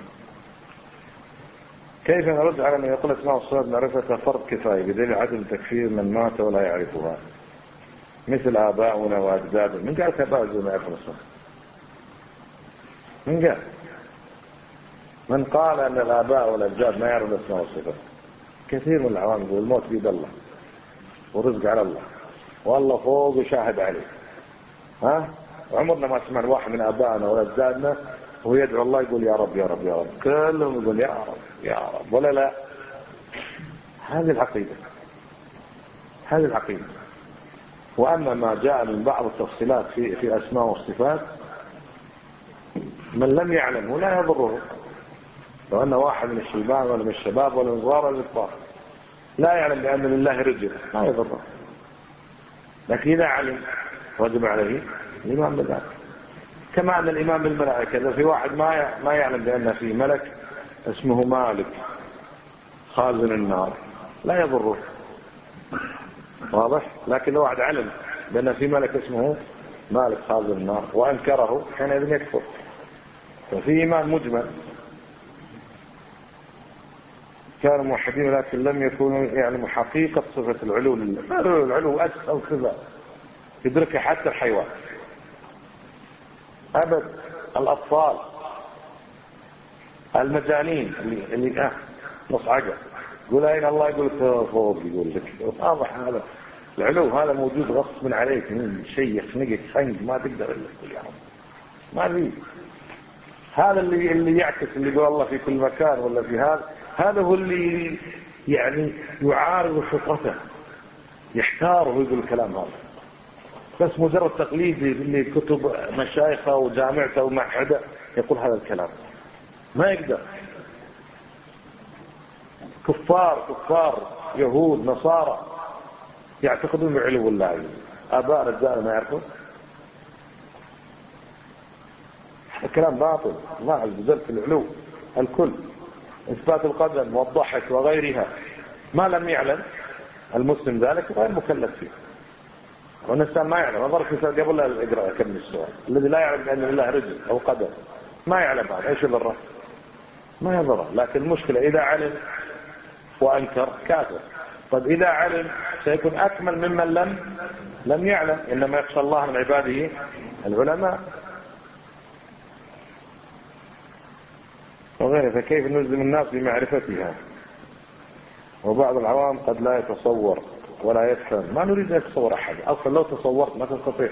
S1: كيف نرد على من يقول اسماء الصفات معرفتها فرض كفايه بدليل عدم تكفير من مات ولا يعرفها مثل اباؤنا واجدادنا؟ من قال اباء زي ما يعرفون الصفات؟ من قال؟ من قال ان الاباء والاجداد ما يعرفون الاسماء والصفات؟ كثير من العوام يقول الموت بيد الله والرزق على الله والله فوق وشاهد عليه. ها؟ عمرنا ما سمعنا واحد من ابائنا ولا اجدادنا هو يدعو الله يقول يا رب يا رب يا رب، كلهم يقول يا رب يا رب، ولا لا؟ هذه العقيده، هذه العقيده. واما ما جاء من بعض التفصيلات في في اسماء والصفات من لم يعلمه لا يضره. لو ان واحد من الشيبان ولا من الشباب ولا من الصغار ولا الكبار لا يعلم بان لله رجل لا يضره، لكن اذا علم وجب عليه الايمان بذلك. كما ان الايمان بالملائكه، اذا في واحد ما ما يعلم بان في ملك اسمه مالك خازن النار لا يضره، واضح؟ لكن لو واحد علم بان في ملك اسمه مالك خازن النار وانكره حينئذ يكفر. ففي ايمان مجمل. كانوا موحدين لكن لم يكونوا يعلموا حقيقه صفه العلو لله. العلو اسهل صفه يدركها حتى الحيوان. ابد. الاطفال المجانين اللي اللي اه نص عقل يقول اين الله، يقول فوق، يقول لك واضح هذا العلو هذا موجود غصب عليك، شيء يخنقك خنق ما تقدر الا تقول يا رب ما في. هذا اللي اللي يعكس اللي يقول الله في كل مكان ولا في هذا، هذا هو اللي يعني يعارض فطرته يحتار ويقول الكلام هذا، بس مجرد تقليد لكتب مشايخه وجامعته ومعهده يقول هذا الكلام ما يقدر. كفار كفار يهود نصارى يعتقدون بعلو الله، اباء رجال ما يعرفون. الكلام باطل. الله عز وجل في العلو الكل. اثبات القدم والضحك وغيرها ما لم يعلم المسلم ذلك غير مكلف فيه. والإنسان ما يعلم. أظهر كتاب قبل لا يقرأ كم السؤال الذي لا يعلم بأن الله رجل أو قدم ما يعلم هذا ايش يضره؟ ما يضره. لكن المشكلة إذا علم وأنكر كافر. طيب إذا علم سيكون أكمل ممن لم لم يعلم. إنما يخشى الله من عباده العلماء وغيره. فكيف نلزم الناس بمعرفتها؟ وبعض العوام قد لا يتصور ولا يفهم. ما نريد أن يتصور أحد أصلا. لو تصورت ما تستطيع.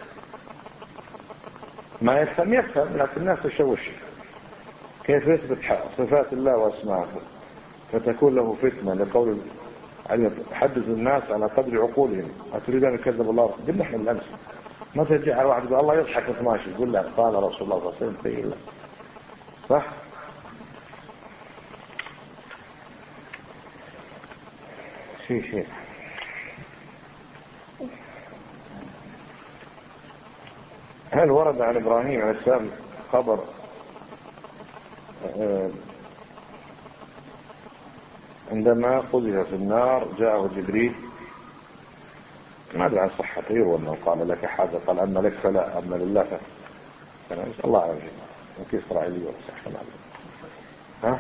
S1: ما يفهم يفهم لكن الناس تشوش. كيف يثبت صفات الله واسماءه فتكون له فتنة؟ لقول أن يحدث الناس على قدر عقولهم. أتريد أن يكذب الله؟ قلنا احنا بالأمس ما تجي على واحد يقول الله يضحك ماشي يقول له قال رسول الله صلى الله عليه وسلم قيل له صح. شيء شيء هل ورد عن إبراهيم عليه السلام خبر عندما قذف في النار جاءه جبريل؟ ما أدري عن صحته وأنه قال لك حاجة قال أما لك فلا أما لله فلا. نسأل الله عز وجل كيف إسرائيلي وصحة معلوم. ها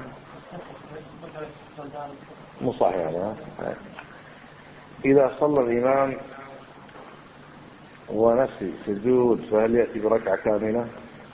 S1: مو صحيح هذا. إذا صلى الإمام ونسي سجود فهل يأتي بركعة كاملة؟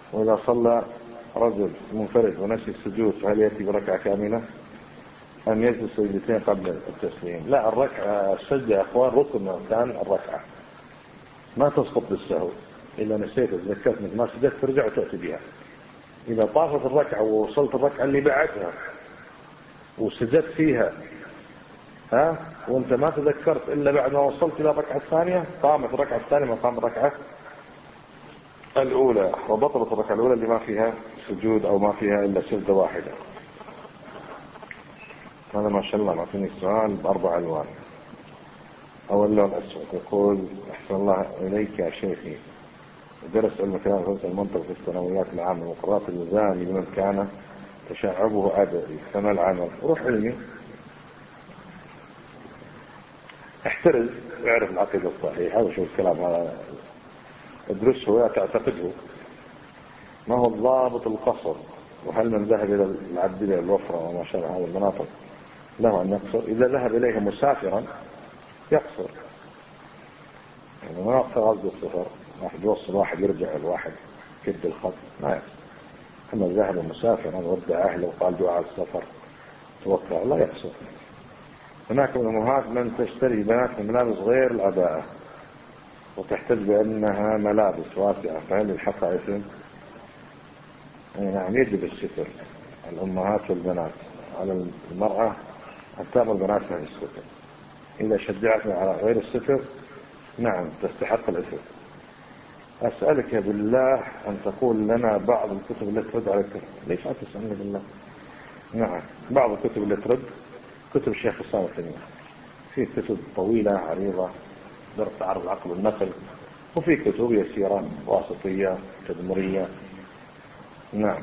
S1: وإذا صلى رجل منفرد ونسي السجود فهل يأتي بركعة كاملة أم يجلس سجدتين قبل التسليم؟ لا، الركعة السجدة يا أخوان ركن من أركان الركعة، ما تسقط بالسهو. إذا نسيت تذكرت انك ما سجدت ترجع وتأتي بها. إذا طافت الركعة ووصلت الركعة اللي بعدها وسجدت فيها ها وانت ما تذكرت إلا بعد ما وصلت إلى الركعة الثانية، قامت الركعة الثانية مقام الركعة الأولى، وبطلت الركعة الأولى اللي ما فيها سجود أو ما فيها إلا سجدة واحدة. هذا ما شاء الله معطيني السؤال بأربع ألوان. أول لون أسود يقول: أحسن الله إليك يا شيخي، درس علم كلام فلسفة المنطق في الثانويات العامة وقرات النظام لمن كان تشعبه عددي فما العمل؟ روح علمي، احترز واعرف العقيدة الصحيحة وشوف الكلام هذا، ادرسه ولا تعتقده. ما هو الضابط القصر؟ وهل من ذهب إلى العبدية الوفرة وما شابه هذه المناطق له أن يقصر؟ إذا ذهب إليها مسافرا يقصر، يعني ما يقصر قصد السفر، واحد يوصل واحد يرجع الواحد كد الخط ما يقصر. أما ذهب مسافرا ودع أهله وقال دعاء السفر توقع لا يقصر. هناك من الأمهات من تشتري بنات ملابس غير العباءة وتحتج بأنها ملابس واسعة، فهل الحق إثم؟ نعم، يجب الستر الأمهات والبنات على المرأة أن تأمر بناتها بالستر. إذا شجعتنا على غير الستر نعم تستحق الإثم. أسألك بالله أن تقول لنا بعض الكتب التي ترد على الكتب. ليش أتسألني بالله؟ نعم، بعض الكتب التي ترد كتب الشيخ الإسلام ابن تيمية، في كتب طويلة عريضة درس عرض العقل والنقل، وفي كتب يسيرة واسطية تدمرية. نعم.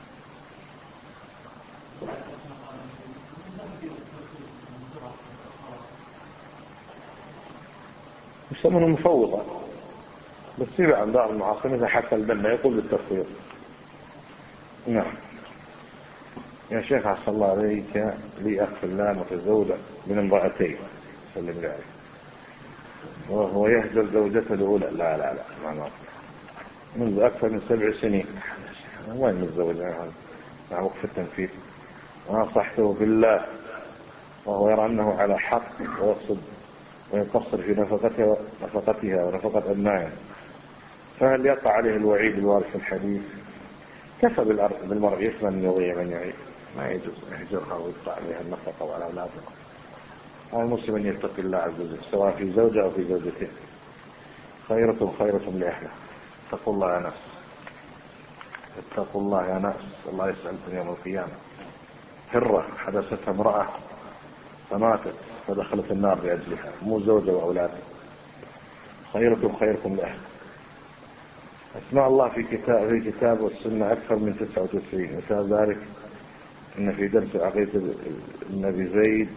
S1: يسمونه مفوضة، بس في عن بعض المعاصرين إذا حتى البنا يقول بالتفويض. نعم. يا شيخ عسى الله عليك لي أخ الله متزوج من امرأتين سلم لي عليه وهو يهجر زوجته الأولى. لا لا لا ما نعرف منذ أكثر من سبع سنين. وين متزوج عنها مع وقف التنفيذ؟ ونصحته بالله وهو يرى أنه على حق ويقصد ويقصر في نفقتها نفقتها ونفقة أبنائها، فهل يقع عليه الوعيد الوارد في الحديث؟ كفى بالمرء إثما أن يضيع من يعيد، ما يجوز يهجرها ويقطع عليها النفقة وعلى أولادها. المسلم أن يتقي الله عز وجل سواء في زوجة أو في زوجتين. خيركم خيركم لأهله. اتقوا الله يا ناس، اتقوا الله يا ناس، الله يسألكم يوم القيامة. هرة حدثتها امرأة فماتت فدخلت النار بأجلها، مو زوجة وأولادها. خيركم خيركم لأهله. أسماء الله في كتاب في كتاب والسنة أكثر من تسعة وتسعين، مثال ذلك إن في درس عقيدة النبي زيد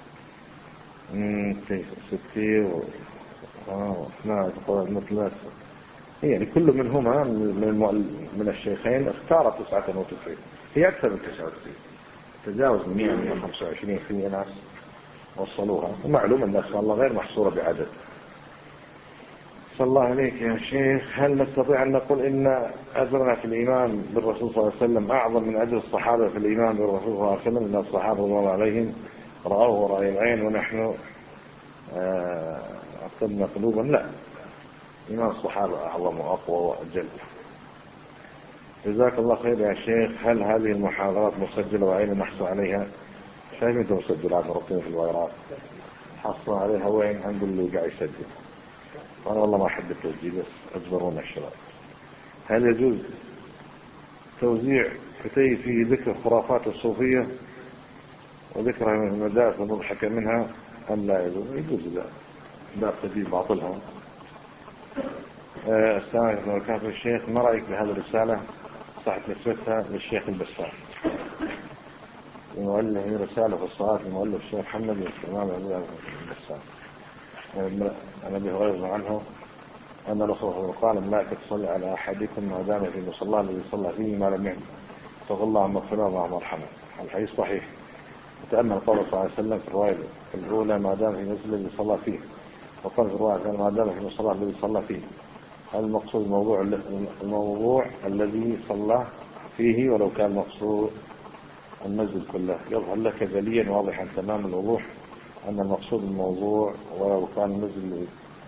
S1: ستين وأسماء تقول مثل يعني كل منهما من من الشيخين اختار تسعة وتسعين، هي أكثر من تسعة وتسعين، تجاوز من مئة مئة وخمسة وعشرين في ناس وصلوها، ومعلوم أن أسماء الله غير محصورة بعدد. صلى الله عليك يا شيخ، هل نستطيع أن نقول إن أجرنا في الإيمان بالرسول صلى الله عليه وسلم أعظم من أجر الصحابة في الإيمان بالرسول صلى الله عليه وسلم؟ إن الصحابة رضي الله عليهم رأوه رأي العين ونحن أقمنا قلوبا. لا، إيمان الصحابة أعظم وأقوى وأجل. جزاك الله خير يا شيخ، هل هذه المحاضرات مسجلة وأين نحصل عليها؟ شايف أنت مسجلات ربطين في الوايرات، حصل عليها وين؟ عند اللي قاعد يسجل. أنا والله ما أحب التوزيع بس أجبرونا الشباب. هل يجوز توزيع كتيب فيه ذكر خرافات الصوفية وذكرها من المدارس المضحكة منها أم لا يجوز؟ يجوز لا لا تجيب باطلها. السلام عليكم ورحمة الله وبركاته. الشيخ، ما رأيك بهذه الرسالة صحت نسبتها للشيخ البسام؟ المؤلف هي رسالة في الصلاة المؤلف الشيخ محمد الإمام البسام. أنا أبي هريرة عنه أن الرسول قال: الملائكة تصلي على أحدكم ما دام في مصلى الذي صلى فيه ما لم يعمل، فقل اللهم اغفر له وارحمه مرحمة. الحديث صحيح. وتأمل قوله صلى الله عليه وسلم في الرواية الأولى: ما دام في المسجد الذي صلى فيه، وقال في الرواية ما دام في مصلى الذي صلى فيه. المقصود الموضوع الموضوع الذي صلى فيه، ولو كان مقصود المسجد كله. يظهر لك جليا واضحا تمام الوضوح أن المقصود الموضوع ولو كان المسجد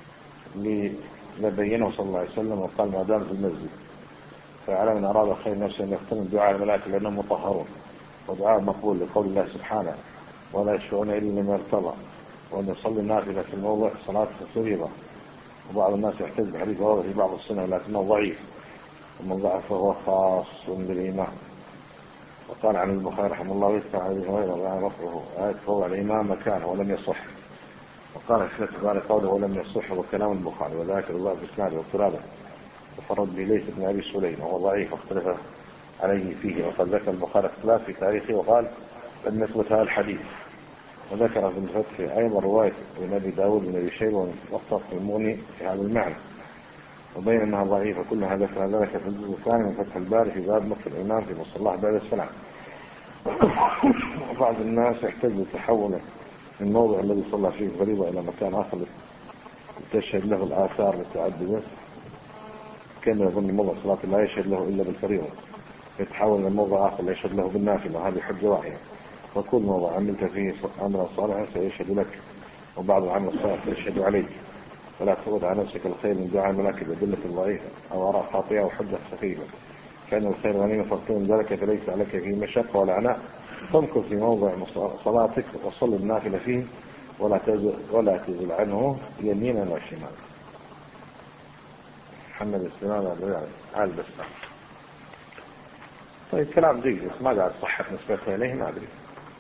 S1: لبينه صلى الله عليه وسلم وقال ما دام في المسجد. فعلى من أراد خير نفسه أن يختم دعاء الملائكة لأنهم مطهرون، ودعاء مقبول لقول الله سبحانه ولا يشفعون إلا لما ارتضى، وأن يصلي النافلة في الموضع صلاة فريضة. وبعض الناس يحتج بحديث واضح في بعض السنة لكنه ضعيف، ومن ضعف فهو خاص بالإمام. وقال عن البخاري رحمه الله ويدفع عليه غيره وعن رفعه آية فهو الإمام مكانه ولم يصح. وقال في فتح الباري قوله ولم يصح وكلام البخاري، وذاك الله في إسناده واضطرابه تفرد به ليث بن أبي سليم وهو ضعيف واختلف عليه فيه. وقد ذكر البخاري اختلاف في تاريخه وقال لم يثبت هذا الحديث. وذكر في الفتح أيضا رواية ابن أبي داود بن أبي شيبة ووثق المغني في هذا المعنى، وبين أنها ضعيفة. كلها ذكر ذلك في الجزء الثاني من فتح الباري في باب مكة الإمام في مصلاه بعد السلام. وبعض الناس يحتاج لتحوله من موضع الذي صلى فيه الفريضة إلى مكان آخر تشهد له الآثار المتعددة، كان يظن موضع صلاة لا يشهد له إلا بالفريضة، يتحول إلى موضع آخر لا يشهد له بالنافلة، وهذه حجة واحدة. وكل موضع عملت فيه أمرا صالحا سيشهد لك، وبعض العمل الصالح سيشهد عليك. ولا تفوت على نفسك الخير من دعاء الملائكة بأدلة ضعيفة أو آراء خاطئة أو حجة خفيفة، كان الخير غنيمة فاغتنم ذلك فليس عليك فيه مشقة ولا عناء. فامكث في موضع صلاتك وصل النافلة فيه ولا تزل ولا تزل عنه يمينا وشمالا. محمد السلام على بس. طيب كلام جيد بس ما قاعد صحة نسبة إليه ما أدري.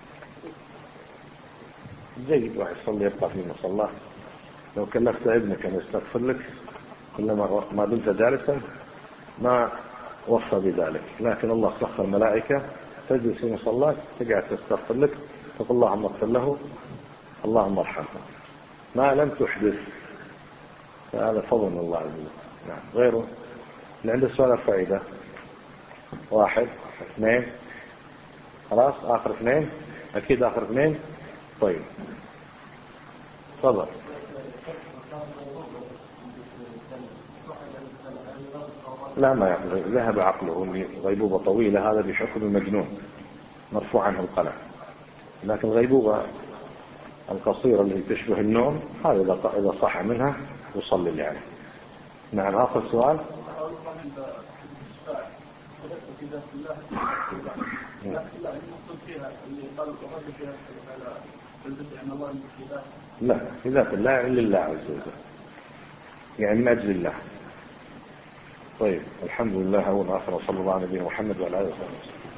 S1: جيد واحد يصلي يبقى في مصلاه، لو كلفت ابنك أن يستغفر لك كلما ما دمت جالسا ما وصى بذلك، لكن الله سخر الملائكة تجلس في مصلاك تقعد تستغفر لك تقول اللهم اغفر له اللهم ارحمه ما لم تحدث، فهذا فضل من الله عز وجل. نعم. غيره اللي عنده سؤال فائدة واحد اثنين خلاص آخر اثنين أكيد آخر اثنين. طيب تفضل. لا ما يعني ذهب عقله غيبوبة طويلة، هذا بحكم المجنون مرفوع عنه القلم، لكن الغيبوبة القصيرة التي تشبه النوم هذا إذا صح منها يصلي يعني. نعم آخر سؤال. لا في ذات الله إلا الله عز وجل، يعني من أجل الله. طيب الحمد لله أول آخر وصلى الله على نبينا محمد وعلى آله وصحبه وسلم.